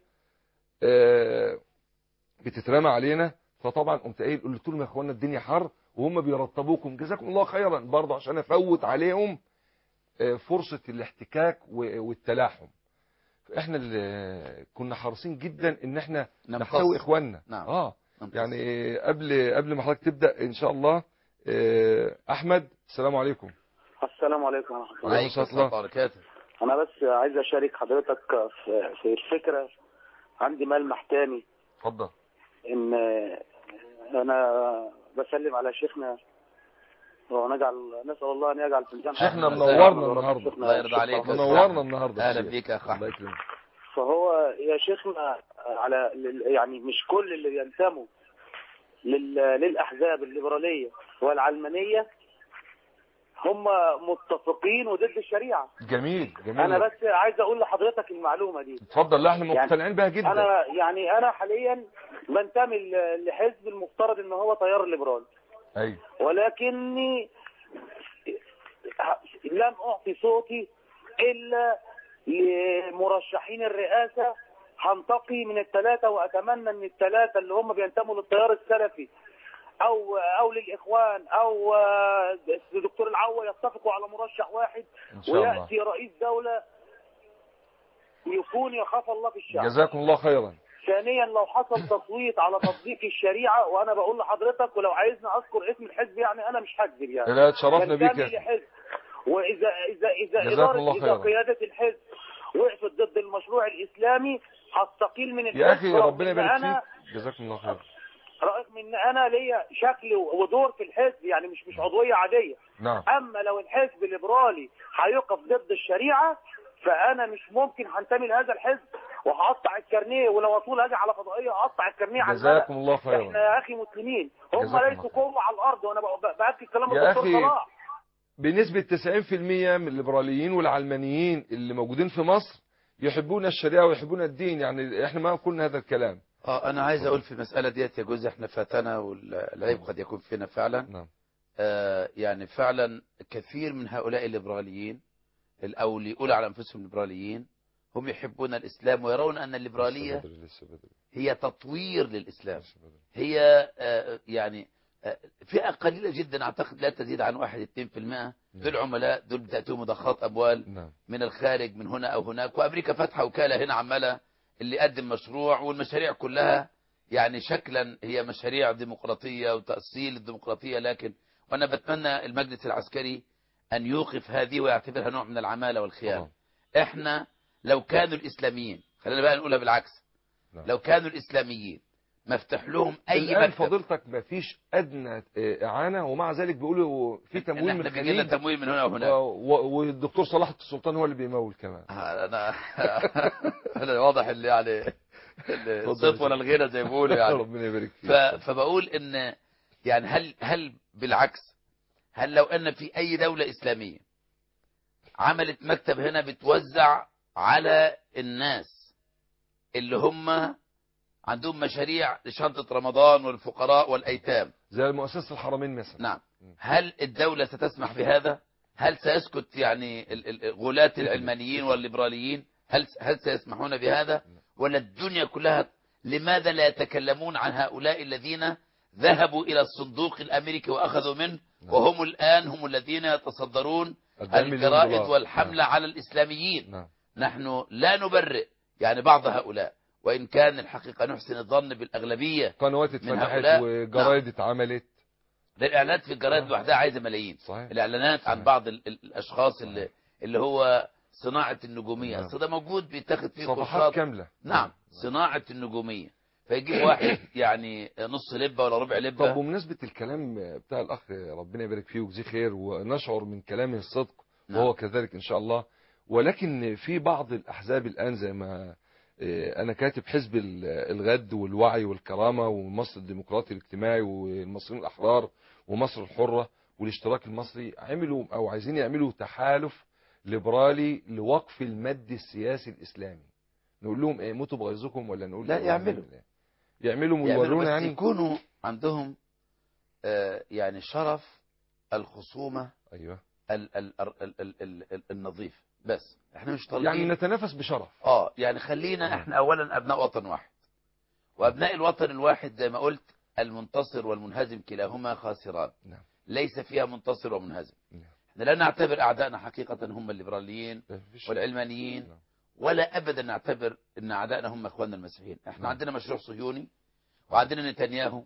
آه، بتترمى علينا. فطبعا قمت قايل قلت لهم يا اخوانا الدنيا حر وهم بيرطبوكم جزاكم الله خيرا، برضه عشان افوت عليهم آه، فرصة الاحتكاك و- والتلاحم. احنا اللي كنا حريصين جدا ان احنا نمتص. نحتوي اخواننا. نعم. اه نمتص. يعني قبل قبل ما حضرتك تبدا ان شاء الله آه، احمد السلام عليكم. السلام عليكم ورحمة الله. وعليكم عليكم السلام. السلام وبركاته. أنا بس عايز أشارك حضرتك في في الفكرة. عندي ملمح تاني، اتفضل. إن أنا بسلم على شيخنا ونجعل نسأل الله أن يجعل في الجنة. شيخنا أهلا منورنا وسهلا. النهارده. شيخنا الله يرضى شكراً. عليك. منورنا النهارده. أهلا الشيخ. بك يا أخ الله أحمد. يكرمك. فهو يا شيخنا على يعني مش كل اللي ينتموا لل- للأحزاب الليبرالية والعلمانية هم متفقين وضد الشريعة. جميل جميل. أنا بس عايز أقول لحضرتك المعلومة دي. اتفضل. لا احنا يعني مقتنعين بها جدا. انا يعني انا حاليا بنتمي ل- لحزب المفترض ان هو تيار ليبرالي، ايوه ولكني لم اعطي صوتي الا لمرشحين الرئاسه. هنتقي من الثلاثه واتمنى ان الثلاثه اللي هم بينتموا للتيار السلفي او او للاخوان او الدكتور العوا يتفقوا على مرشح واحد ان شاء الله. وياتي رئيس دوله يكون يخاف الله في الشعب. جزاكم الله خيرا. ثانيا لو حصل تصويت على تطبيق الشريعه، وانا بقول لحضرتك ولو عايزني اذكر اسم الحزب يعني انا مش هكذب يعني لا تشرفنا بيك ينتمي يا لحزب، واذا اذا اذا جزاكم اداره الله اذا خيرا. قياده الحزب وقفت ضد المشروع الاسلامي هستقيل من الحزب. يا اخي رغم ربنا إن يبارك أنا فيك، جزاكم الله خيرا. رغم ان انا ليا شكل ودور في الحزب يعني مش مش عضويه عاديه. نعم. اما لو الحزب الليبرالي هيقف ضد الشريعه فانا مش ممكن هنتمي لهذا الحزب وهقطع الكارنيه، ولو اطول اجي على فضائيه اقطع الكارنيه على الملأ. جزاكم الله خيرا. احنا يا اخي مسلمين، هم جزاكم ليسوا الله قوه على الارض، وانا ب- باكد كلام يا الدكتور أخي، صلاح. بنسبة تسعين في المية من الليبراليين والعلمانيين اللي موجودين في مصر يحبون الشريعة ويحبون الدين، يعني احنا ما قلنا هذا الكلام. اه انا عايز اقول في المسألة ديت يجوز احنا فاتنا والعيب قد يكون فينا فعلا. نعم. آه يعني فعلا كثير من هؤلاء الليبراليين او اللي يقول على انفسهم ليبراليين هم يحبون الاسلام ويرون ان الليبرالية لسه بدري لسه بدري هي تطوير للاسلام. لسه بدري. هي آه يعني آه فئة قليلة جدا اعتقد لا تزيد عن واحد اتنين في المئة دول عملاء، دول بتأتيهم مضخات اموال نعم. من الخارج من هنا او هناك، وامريكا فاتحه وكالة هنا عمالة اللي يقدم مشروع، والمشاريع كلها يعني شكلا هي مشاريع ديمقراطية وتأصيل الديمقراطية. لكن وانا بتمنى المجلس العسكري ان يوقف هذه ويعتبرها نوع من العمالة والخيانة. احنا لو كانوا الاسلاميين، خلينا بقى نقولها بالعكس، نعم. لو كانوا الاسلاميين مفتح لهم اي الآن مكتب، فضيلتك ما فيش أدنى إعانة ومع ذلك بيقولوا في إن تمويل من احنا بيجي لنا الخليج، تمويل من هنا وهناك. و- و- والدكتور صلاح السلطان هو اللي بيمول كمان. انا انا واضح اللي يعني اتفضل الصيف ولا الغنى زي ما بيقولوا يعني. ربنا يبارك فيك. ف- فبقول ان يعني هل هل بالعكس، هل لو ان في اي دولة اسلامية عملت مكتب هنا بتوزع على الناس اللي هم عندهم مشاريع لشنطة رمضان والفقراء والايتام زي مؤسسة الحرمين مثلا. نعم، هل الدولة ستسمح بهذا؟ هل سيسكت يعني ال- ال- غلاة العلمانيين والليبراليين؟ هل هل سيسمحون بهذا؟ ولا الدنيا كلها؟ لماذا لا يتكلمون عن هؤلاء الذين ذهبوا إلى الصندوق الأمريكي وأخذوا منه، وهم الآن هم الذين يتصدرون أربعين مليون الجرائد دولار. والحملة على الإسلاميين؟ نعم. نحن لا نبرئ يعني بعض هؤلاء، وإن كان الحقيقة نحسن الظن بالأغلبية. قنوات من اتفتحت هؤلاء. وجرايد اتعملت. ده الإعلانات في الجرائد لوحدها عايزة ملايين. صحيح. الإعلانات صحيح. عن بعض ال- ال- الأشخاص صحيح. اللي اللي هو صناعة النجومية. نعم. أصل ده موجود بيتاخد فيه صفحات كورسات. كاملة. نعم، صناعة النجومية. فيجيب واحد يعني نص لبة ولا ربع طب لبة. بمناسبة الكلام بتاع الأخ ربنا يبارك فيه ويجزيه خير ونشعر من كلامه الصدق نعم. وهو كذلك إن شاء الله، ولكن في بعض الأحزاب الآن زي ما أنا كاتب حزب الغد والوعي والكرامة ومصر الديمقراطي الاجتماعي والمصريين الأحرار ومصر الحرة والاشتراك المصري عملوا أو عايزين يعملوا تحالف ليبرالي لوقف المد السياسي الإسلامي. نقول لهم ايه، موتوا بغيظكم ولا نقول لا إيه؟ يعملوا يعملوا يعملوا ويورونا بس يعني يكونوا عندهم آه، يعني شرف الخصومة ايوه ال ال ال ال ال ال النظيف. بس احنا مش طالبين يعني نتنافس بشرف. اه يعني خلينا احنا اولا ابناء وطن واحد، وابناء الوطن الواحد زي ما قلت المنتصر والمنهزم كلاهما خاسران. نعم. ليس فيها منتصر ومنهزم. نعم. احنا لا نعتبر اعدائنا حقيقة هم الليبراليين مفيش- والعلمانيين، نعم. ولا ابدا نعتبر ان اعدائنا هم اخواننا المسيحيين. احنا نعم. عندنا مشروع صهيوني وعندنا نتنياهو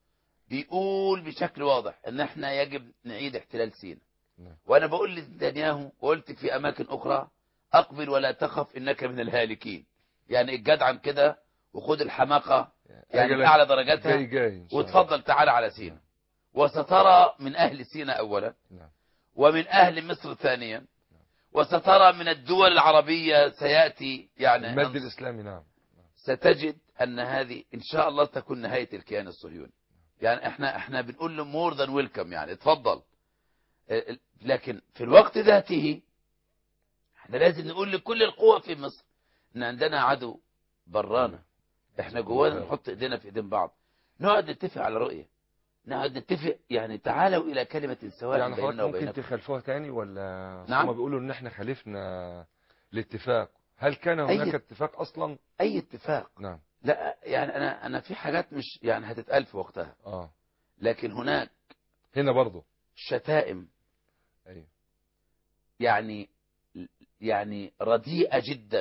بيقول بشكل واضح ان احنا يجب نعيد احتلال سيناء. نعم. وانا بقول لنتنياهو وقلت في اماكن اخرى اقبل ولا تخف انك من الهالكين. يعني اتجدعن كده وخد الحماقة يعني أجلك باعلى درجاتها جاي جاي إن شاء الله. وتفضل تعالى على سيناء، وسترى من اهل سيناء اولا نعم. ومن اهل مصر ثانيا، وسترى من الدول العربية سيأتي يعني المد الإسلامي. نعم. ستجد ان هذه ان شاء الله تكون نهاية الكيان الصهيوني. يعني احنا احنا بنقول له مور ذان ويلكم، يعني اتفضل. لكن في الوقت ذاته احنا لازم نقول لكل القوى في مصر ان عندنا عدو برانا، احنا جوانا نحط ايدينا في ايدين بعض، نقعد نتفق على رؤية، نقعد نتفق يعني تعالوا الى كلمة سواء يعني حضرتك بيننا ممكن وبينكم. تخلفوها تاني ولا نعم. هم بيقولوا ان احنا خالفنا الاتفاق؟ هل كان هناك أي- اتفاق اصلا؟ اي اتفاق. نعم. لا يعني انا انا في حاجات مش يعني هتتقال في وقتها، اه لكن هناك هنا برضو. شتائم ايوه. يعني يعني رديئة جدا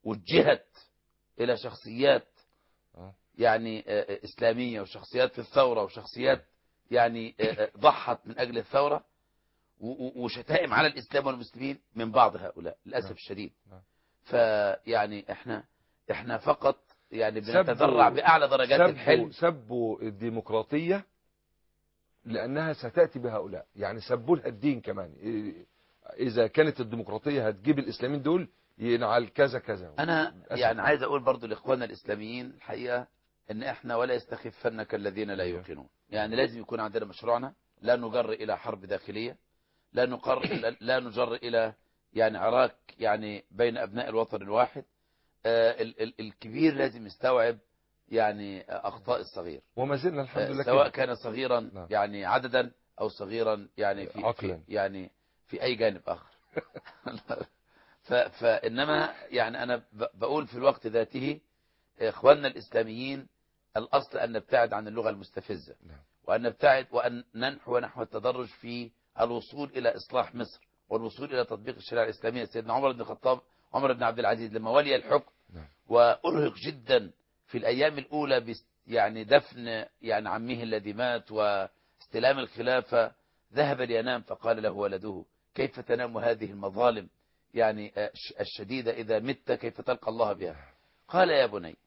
وجهت إلى شخصيات آه. يعني إسلامية، وشخصيات في الثورة، وشخصيات يعني ضحت من أجل الثورة، وشتائم على الإسلام والمسلمين من بعض هؤلاء للأسف الشديد. فيعني احنا احنا فقط يعني بنتذرع بأعلى درجات سبوا الحلم. سبوا الديمقراطية لأنها ستأتي بهؤلاء، يعني سبوا لها الدين كمان. إذا كانت الديمقراطية هتجيب الإسلاميين دول ينعل كذا كذا. أنا أسف. يعني عايز أقول برضو لإخواننا الإسلاميين الحقيقة إن إحنا ولا يستخفنك الذين لا يوقنون. يعني لازم يكون عندنا مشروعنا، لا نجر إلى حرب داخلية، لا نقر لا نجر إلى يعني عراك يعني بين أبناء الوطن الواحد. آه ال ال الكبير لازم يستوعب يعني أخطاء الصغير، وما زلنا الحمد لله سواء كده. كان صغيرا نعم. يعني عددا أو صغيرا يعني في, عقلا. في يعني في أي جانب آخر. ف فإنما يعني أنا بقول في الوقت ذاته إخواننا الإسلاميين الأصل أن نبتعد عن اللغة المستفزة، نعم. وأن نبتعد وأن ننحو نحو التدرج في الوصول إلى إصلاح مصر والوصول إلى تطبيق الشريعة الإسلامية. سيدنا عمر بن الخطاب عمر بن عبد العزيز لما ولي الحكم نعم. وأرهق جدا في الأيام الأولى بس يعني دفن يعني عمه الذي مات واستلام الخلافة، ذهب لينام فقال له ولده: كيف تنام هذه المظالم يعني الشديدة إذا مت كيف تلقى الله بها؟ قال: يا بني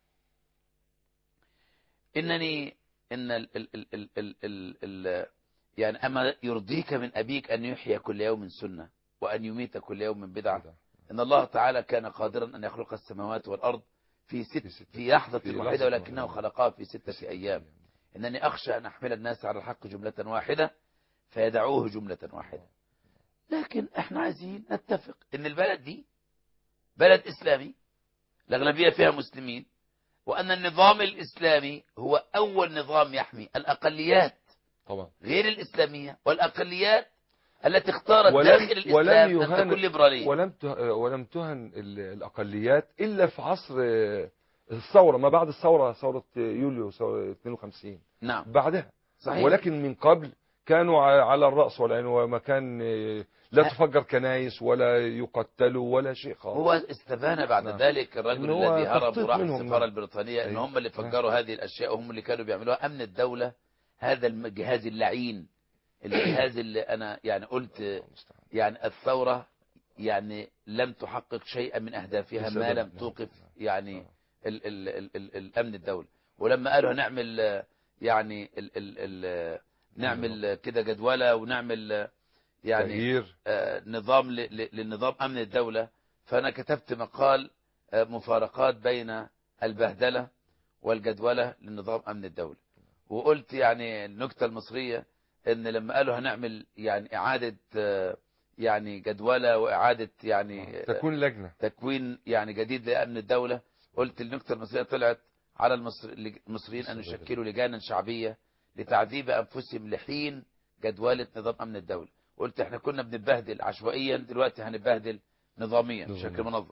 إنني إن ال ال ال ال ال ال ال يعني أما يرضيك من أبيك أن يحيي كل يوم سنة وأن يميت كل يوم بدعة؟ إن الله تعالى كان قادرا أن يخلق السماوات والأرض في ست في لحظة واحدة ولكنه خلقها في ستة أيام. إنني أخشى أن أحمل الناس على الحق جملة واحدة فيدعوه جملة واحدة. لكن احنا عايزين نتفق إن البلد دي بلد إسلامي الأغلبية فيها مسلمين، وأن النظام الإسلامي هو أول نظام يحمي الأقليات طبعا غير الإسلامية والأقليات التي اختارت ولم داخل الإسلام ولم أن يهان تكون ليبرالية. ولم ته- ولم تهن ال- الأقليات إلا في عصر الثورة، ما بعد الثورة، ثورة يوليو ثورة اثنين وخمسين نعم بعدها. صحيح. ولكن من قبل كانوا ع- على الرأس والعين، ومكان لا تفجر كنائس ولا يقتلوا ولا شيء خالص. هو استبان بعد نعم. ذلك الرجل إن هو الذي هرب تخطيط وراح منهم. السفارة نعم. البريطانية ان أيوة. هم اللي فجروا هذه الأشياء وهم اللي كانوا بيعملوها. أمن الدولة هذا الجهاز اللعين، الجهاز اللي أنا يعني قلت يعني الثورة يعني لم تحقق شيئا من أهدافها ما لم توقف يعني ال ال ال ال الأمن الدولي. ولما قالوا هنعمل يعني ال ال ال نعمل كده جدولة ونعمل يعني تغيير آه نظام ل- ل- للنظام أمن الدولة، فأنا كتبت مقال آه مفارقات بين البهدلة والجدولة للنظام أمن الدولة. وقلت يعني النكتة المصرية ان لما قالوا هنعمل يعني إعادة آه يعني جدولة وإعادة يعني تكون لجنة تكوين يعني جديد لأمن الدولة، قلت النكتة المصرية طلعت على المصر- المصريين أن يشكلوا لجانا شعبية لتعذيب أنفسهم لحين جدولة نظام أمن الدولة. قلت احنا كنا بنتبهدل عشوائيا، دلوقتي هنتبهدل نظاميا بشكل منظم.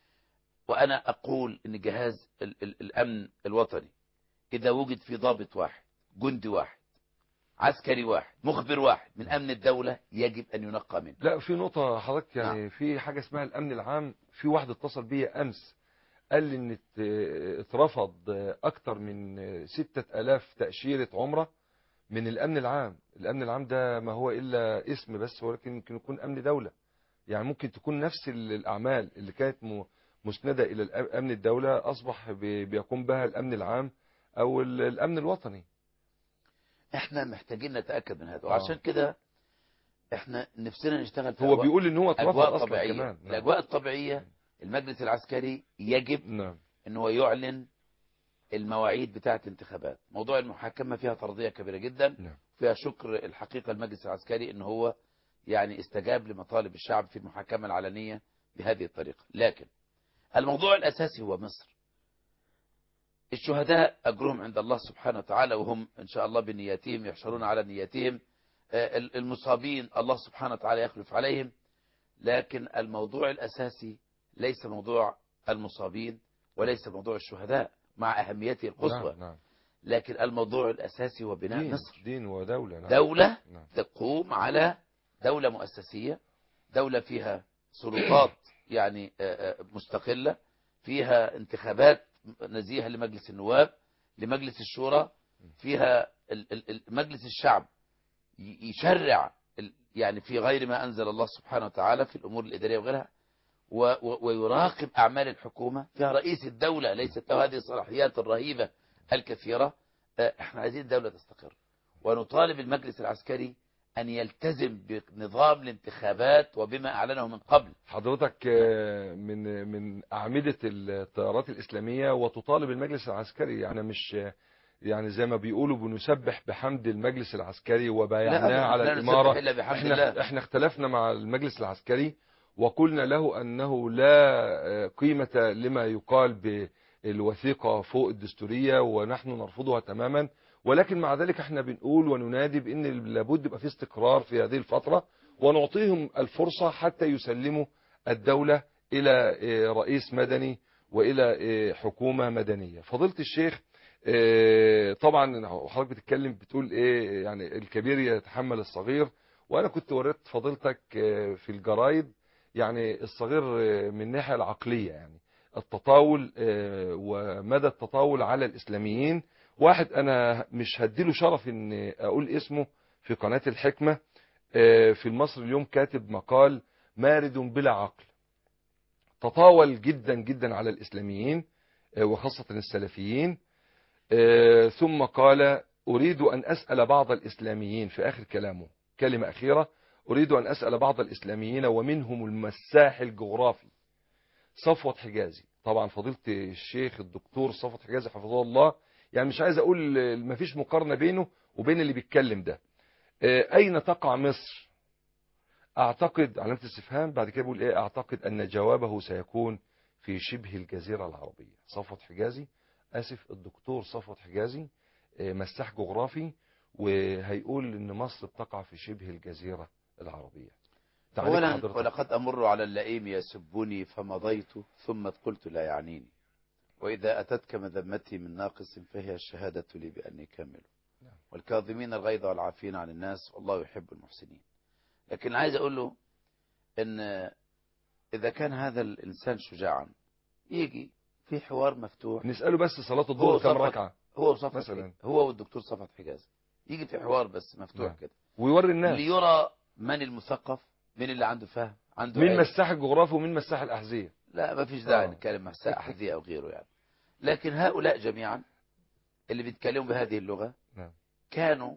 وأنا أقول أن جهاز ال ال الأمن الوطني إذا وجد في ضابط واحد، جندي واحد، عسكري واحد، مخبر واحد من أمن الدولة، يجب أن ينقى منه. لا، في نقطة حضرتك يعني نعم. في حاجة اسمها الأمن العام. في واحد اتصل بيا أمس قال لي ان ات- اترفض اكتر من ستة الاف تأشيرة عمرة من الامن العام. الامن العام ده ما هو الا اسم بس، ولكن يمكن يكون امن دولة. يعني ممكن تكون نفس ال- الاعمال اللي كانت م- مسندة الى الأ- امن الدولة اصبح بي- بيقوم بها الامن العام او ال- الامن الوطني. احنا محتاجين نتأكد من هذا، آه. وعشان كده احنا نفسنا نشتغل في هو أجواء- بيقول ان هو اترفض أجواء اصلا طبيعية. كمان. نعم. الأجواء الطبيعية المجلس العسكري يجب نعم. ان هو يعلن المواعيد بتاعة انتخابات. موضوع المحاكمة فيها فرضية كبيرة جدا، نعم. فيها شكر الحقيقة المجلس العسكري ان هو يعني استجاب لمطالب الشعب في المحاكمة العلنية بهذه الطريقة. لكن الموضوع الأساسي هو مصر. الشهداء أجرهم عند الله سبحانه وتعالى، وهم إن شاء الله بنياتهم يحشرون على نياتهم. آه، المصابين الله سبحانه وتعالى يخلف عليهم. لكن الموضوع الأساسي ليس موضوع المصابين وليس موضوع الشهداء مع أهميته القصوى. نعم. نعم. لكن الموضوع الأساسي هو بناء دين مصر، دين ودولة. نعم. دولة نعم. تقوم على دولة مؤسسية، دولة فيها سلطات يعني آه، آه، مستقلة، فيها انتخابات نزيهة لمجلس النواب، لمجلس الشورى، فيها ال- ال- ال- مجلس الشعب ي- يشرع ال- يعني في غير ما أنزل الله سبحانه وتعالى في الأمور الإدارية وغيرها، و- و- ويراقب أعمال الحكومة، فيها رئيس الدولة ليست له هذه الصلاحيات الرهيبة الكثيرة. آه، احنا عايزين الدولة تستقر، ونطالب المجلس العسكري أن يلتزم بنظام الانتخابات وبما أعلنه من قبل. حضرتك آه، من من أعمدة التيارات الإسلامية وتطالب المجلس العسكري، يعني مش يعني زي ما بيقولوا بنسبح بحمد المجلس العسكري وبايعناه على لا الإمارة. نسبح إلا بحمد احنا الله. احنا اختلفنا مع المجلس العسكري وقلنا له أنه لا قيمة لما يقال بالوثيقة فوق الدستورية ونحن نرفضها تماما، ولكن مع ذلك احنا بنقول وننادي بأن لابد يبقى في استقرار في هذه الفترة، ونعطيهم الفرصة حتى يسلموا الدولة إلى رئيس مدني وإلى حكومة مدنية. فضيلة الشيخ، طبعا حضرتك بتتكلم بتقول ايه يعني الكبير يتحمل الصغير، وانا كنت وريت فضيلتك في الجرايد يعني الصغير من الناحية العقلية، يعني التطاول ومدى التطاول على الإسلاميين. واحد انا مش هديله شرف ان اقول اسمه في قناة الحكمة، في المصري اليوم كاتب مقال مارد بلا عقل، تطاول جدا جدا على الإسلاميين وخاصة السلفيين، ثم قال أريد أن أسأل بعض الإسلاميين في آخر كلامه كلمة أخيرة، أريد أن أسأل بعض الإسلاميين ومنهم المساح الجغرافي صفوت حجازي. طبعا فضيلة الشيخ الدكتور صفوت حجازي حفظه الله، يعني مش عايز أقول ما فيش مقارنة بينه وبين اللي بيتكلم ده. أين تقع مصر؟ أعتقد علامة استفهام بعد كده بيقول إيه، أعتقد أن جوابه سيكون في شبه الجزيرة العربية. صفوت حجازي، آسف الدكتور صفوت حجازي مساح جغرافي، وهيقول إن مصر بتقع في شبه الجزيرة العربية. أولا ولقد أمر على اللئيم يسبني فمضيت ثم قلت لا يعنيني، وإذا أتتك مذمتي من ناقص فهي الشهادة لي بأني كامل، والكاظمين الغيظ والعافين عن الناس والله يحب المحسنين. لكن عايز أقول له إن إذا كان هذا الإنسان شجاعا يجي في حوار مفتوح، نسأله بس صلاة الظهر كم ركعة هو صفت مثلا، هو والدكتور صفت حجازي يجي في حوار بس مفتوح نعم. كده ويوري الناس ليرى من المثقف، من اللي عنده فهم، عنده مين علم. مساح الجغرافي ومين مساح الأحذية. لا ما فيش داعي آه. نتكلم مساح أحذية أو غيره يعني. لكن هؤلاء جميعا اللي بيتكلموا بهذه اللغة نعم. كانوا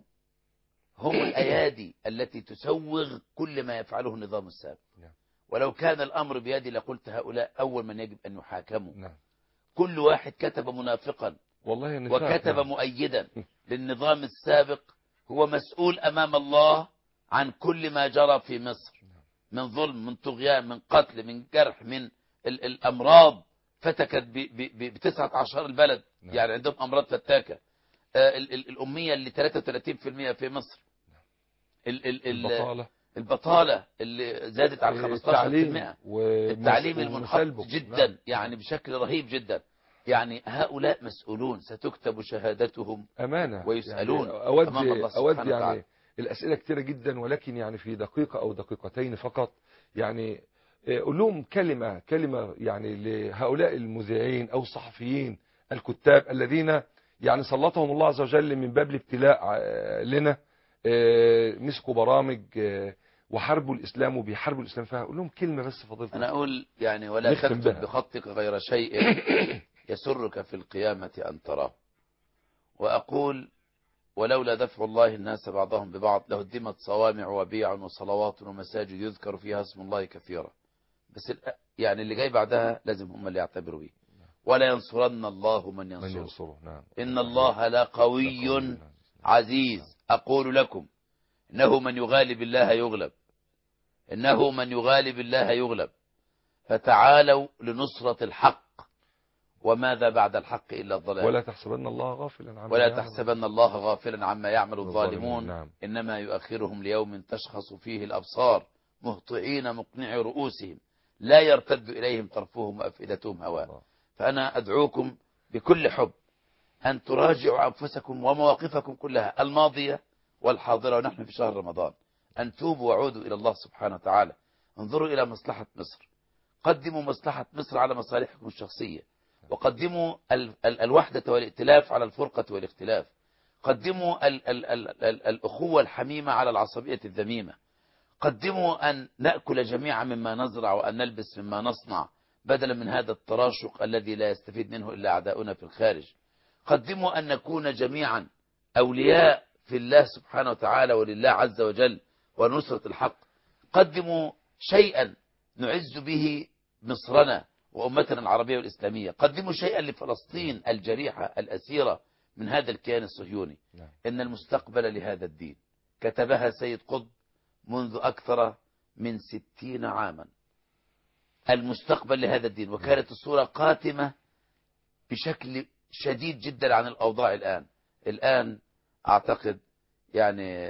هم الأيادي التي تسوغ كل ما يفعله النظام السابق. نعم. ولو كان الأمر بيدي لقلت هؤلاء أول من يجب أن يحاكموا. نعم. كل واحد كتب منافقا والله النفاق. وكتب نعم. مؤيدا للنظام السابق هو مسؤول أمام الله عن كل ما جرى في مصر من ظلم، من طغيان، من قتل، من جرح، من ال الأمراض فتكت ب تسعة عشر البلد. نعم. يعني عندهم أمراض فتاكة. آه ال ال الأمية اللي ثلاثة وثلاثين بالمئة في مصر. ال ال ال البطالة البطالة اللي زادت على خمستاشر بالمئة. التعليم المنحط جدا. نعم. يعني بشكل رهيب جدا. يعني هؤلاء مسؤولون ستكتب شهادتهم أمانة ويسألون يعني أود, أمام الله سبحانه أود وتعالى. يعني الأسئلة كتيرة جدا، ولكن يعني في دقيقة أو دقيقتين فقط يعني قول لهم كلمة كلمة يعني لهؤلاء المذيعين أو الصحفيين الكتاب الذين يعني سلطهم الله عز وجل من باب الابتلاء لنا، مسكوا برامج وحاربوا الإسلام وبيحاربوا الإسلام فيها. قول لهم كلمة بس فضيلتك. أنا أقول يعني ولا تكتب بخطك غير شيء يسرك في القيامة أن تراه. وأقول ولولا دفع الله الناس بعضهم ببعض لهدمت صوامع وبيع وصلوات ومساجد يذكر فيها اسم الله كثيرا. بس يعني اللي جاي بعدها لازم هم اللي يعتبروا بيه. ولا ينصرن الله من ينصره, من ينصره. نعم. إن الله لا قوي عزيز. أقول لكم إنه من يغالب الله يغلب، إنه من يغالب الله يغلب. فتعالوا لنصرة الحق، وماذا بعد الحق إلا الضلال. ولا تحسبن الله غافلا عما ولا تحسبن الله غافلا عما يعمل الظالمون. نعم. إنما يؤخرهم ليوم تشخص فيه الأبصار مهطعين مقنعي رؤوسهم لا يرتد إليهم طرفهم وأفئدتهم هواء. فأنا أدعوكم بكل حب أن تراجعوا أنفسكم ومواقفكم كلها الماضية والحاضرة، ونحن في شهر رمضان، أن توبوا وعودوا إلى الله سبحانه وتعالى. انظروا إلى مصلحة مصر. قدموا مصلحة مصر على مصالحكم الشخصية، وقدموا ال ال الوحدة والائتلاف على الفرقة والاختلاف، قدموا ال ال ال ال الأخوة الحميمة على العصبية الذميمة، قدموا أن نأكل جميعا مما نزرع وأن نلبس مما نصنع بدلا من هذا التراشق الذي لا يستفيد منه إلا أعداؤنا في الخارج. قدموا أن نكون جميعا أولياء في الله سبحانه وتعالى ولله عز وجل ونصرة الحق. قدموا شيئا نعز به مصرنا وأمتنا العربية والإسلامية. قدموا شيئا لفلسطين الجريحة الأسيرة من هذا الكيان الصهيوني. إن المستقبل لهذا الدين كتبها سيد قطب منذ أكثر من ستين عاما. المستقبل لهذا الدين، وكانت الصورة قاتمة بشكل شديد جدا عن الأوضاع الآن. الآن أعتقد يعني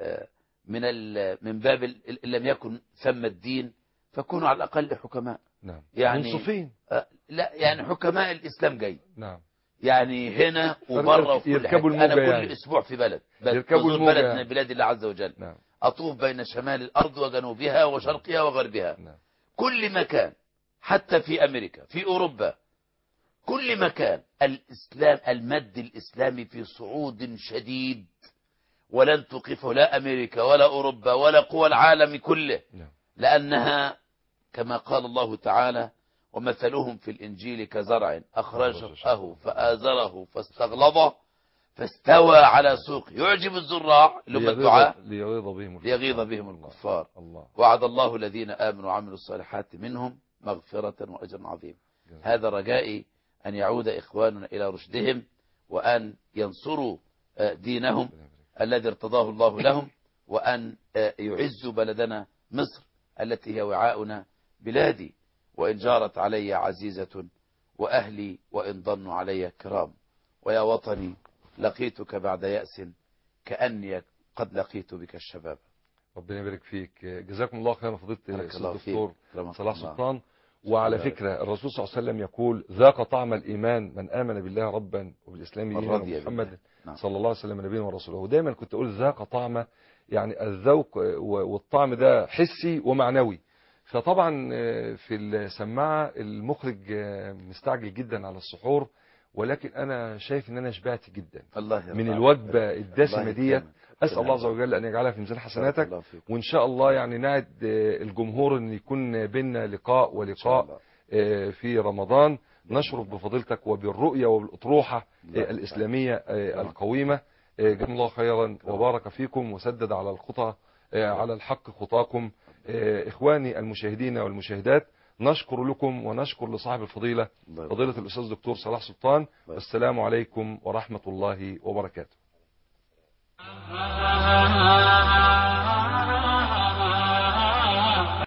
من من باب إن لم يكن ثم الدين فكونوا على الأقل حكماء. نعم. يعني منصفين. لا يعني حكماء الإسلام جاي. نعم. يعني هنا وبره وفي كل حته. أنا كل يعني. أسبوع في بلد بزور بلد من بلاد الله عز وجل. نعم. أطوف بين شمال الأرض وجنوبها وشرقها وغربها. نعم. كل مكان، حتى في أمريكا، في أوروبا، كل مكان الإسلام المد الإسلامي في صعود شديد، ولن توقفه لا أمريكا ولا أوروبا ولا قوى العالم كله. نعم. لأنها كما قال الله تعالى: ومثلهم في الإنجيل كزرع أخرج شطأه فآزره فاستغلظه فاستوى على سوقه يعجب الزراع لهم الدعاء ليغيظ بهم ليغيظ بهم الكفار. الله. وعد الله الذين آمنوا وعملوا الصالحات منهم مغفرة وأجر عظيم. جميل. هذا رجائي أن يعود إخواننا إلى رشدهم وأن ينصروا دينهم الذي ارتضاه الله لهم، وأن يعزوا بلدنا مصر التي هي وعاؤنا. بلادي وإن جارت علي عزيزة وأهلي وإن ضنوا علي كرام، ويا وطني لقيتك بعد يأس كأني قد لقيت بك الشباب. ربنا يبارك فيك. جزاكم الله خيرا فضيلة الدكتور صلاح سلطان. وعلى فكرة الرسول صلى الله عليه وسلم يقول: ذاق طعم الإيمان من آمن بالله ربا وبالإسلام دينا ومحمد صلى الله عليه وسلم نبينا ورسوله. ودايما كنت أقول ذاق طعم، يعني الذوق والطعم ده حسي ومعنوي. فطبعا في السماعة المخرج مستعجل جدا على السحور، ولكن أنا شايف أن أنا شبعت جدا الله من الوجبة الدسمة ديت. أسأل الله عز وجل أن يجعلها في ميزان حسناتك، وإن شاء الله يعني نعد الجمهور أن يكون بيننا لقاء ولقاء في رمضان نشرف بفضيلتك وبالرؤية وبالأطروحة الإسلامية القويمة. جزاكم الله خيرا وبارك فيكم وسدد على الخطى على الحق خطاكم. إخواني المشاهدين والمشاهدات، نشكر لكم ونشكر لصاحب الفضيلة فضيلة الأستاذ الدكتور صلاح سلطان. والسلام عليكم ورحمة الله وبركاته.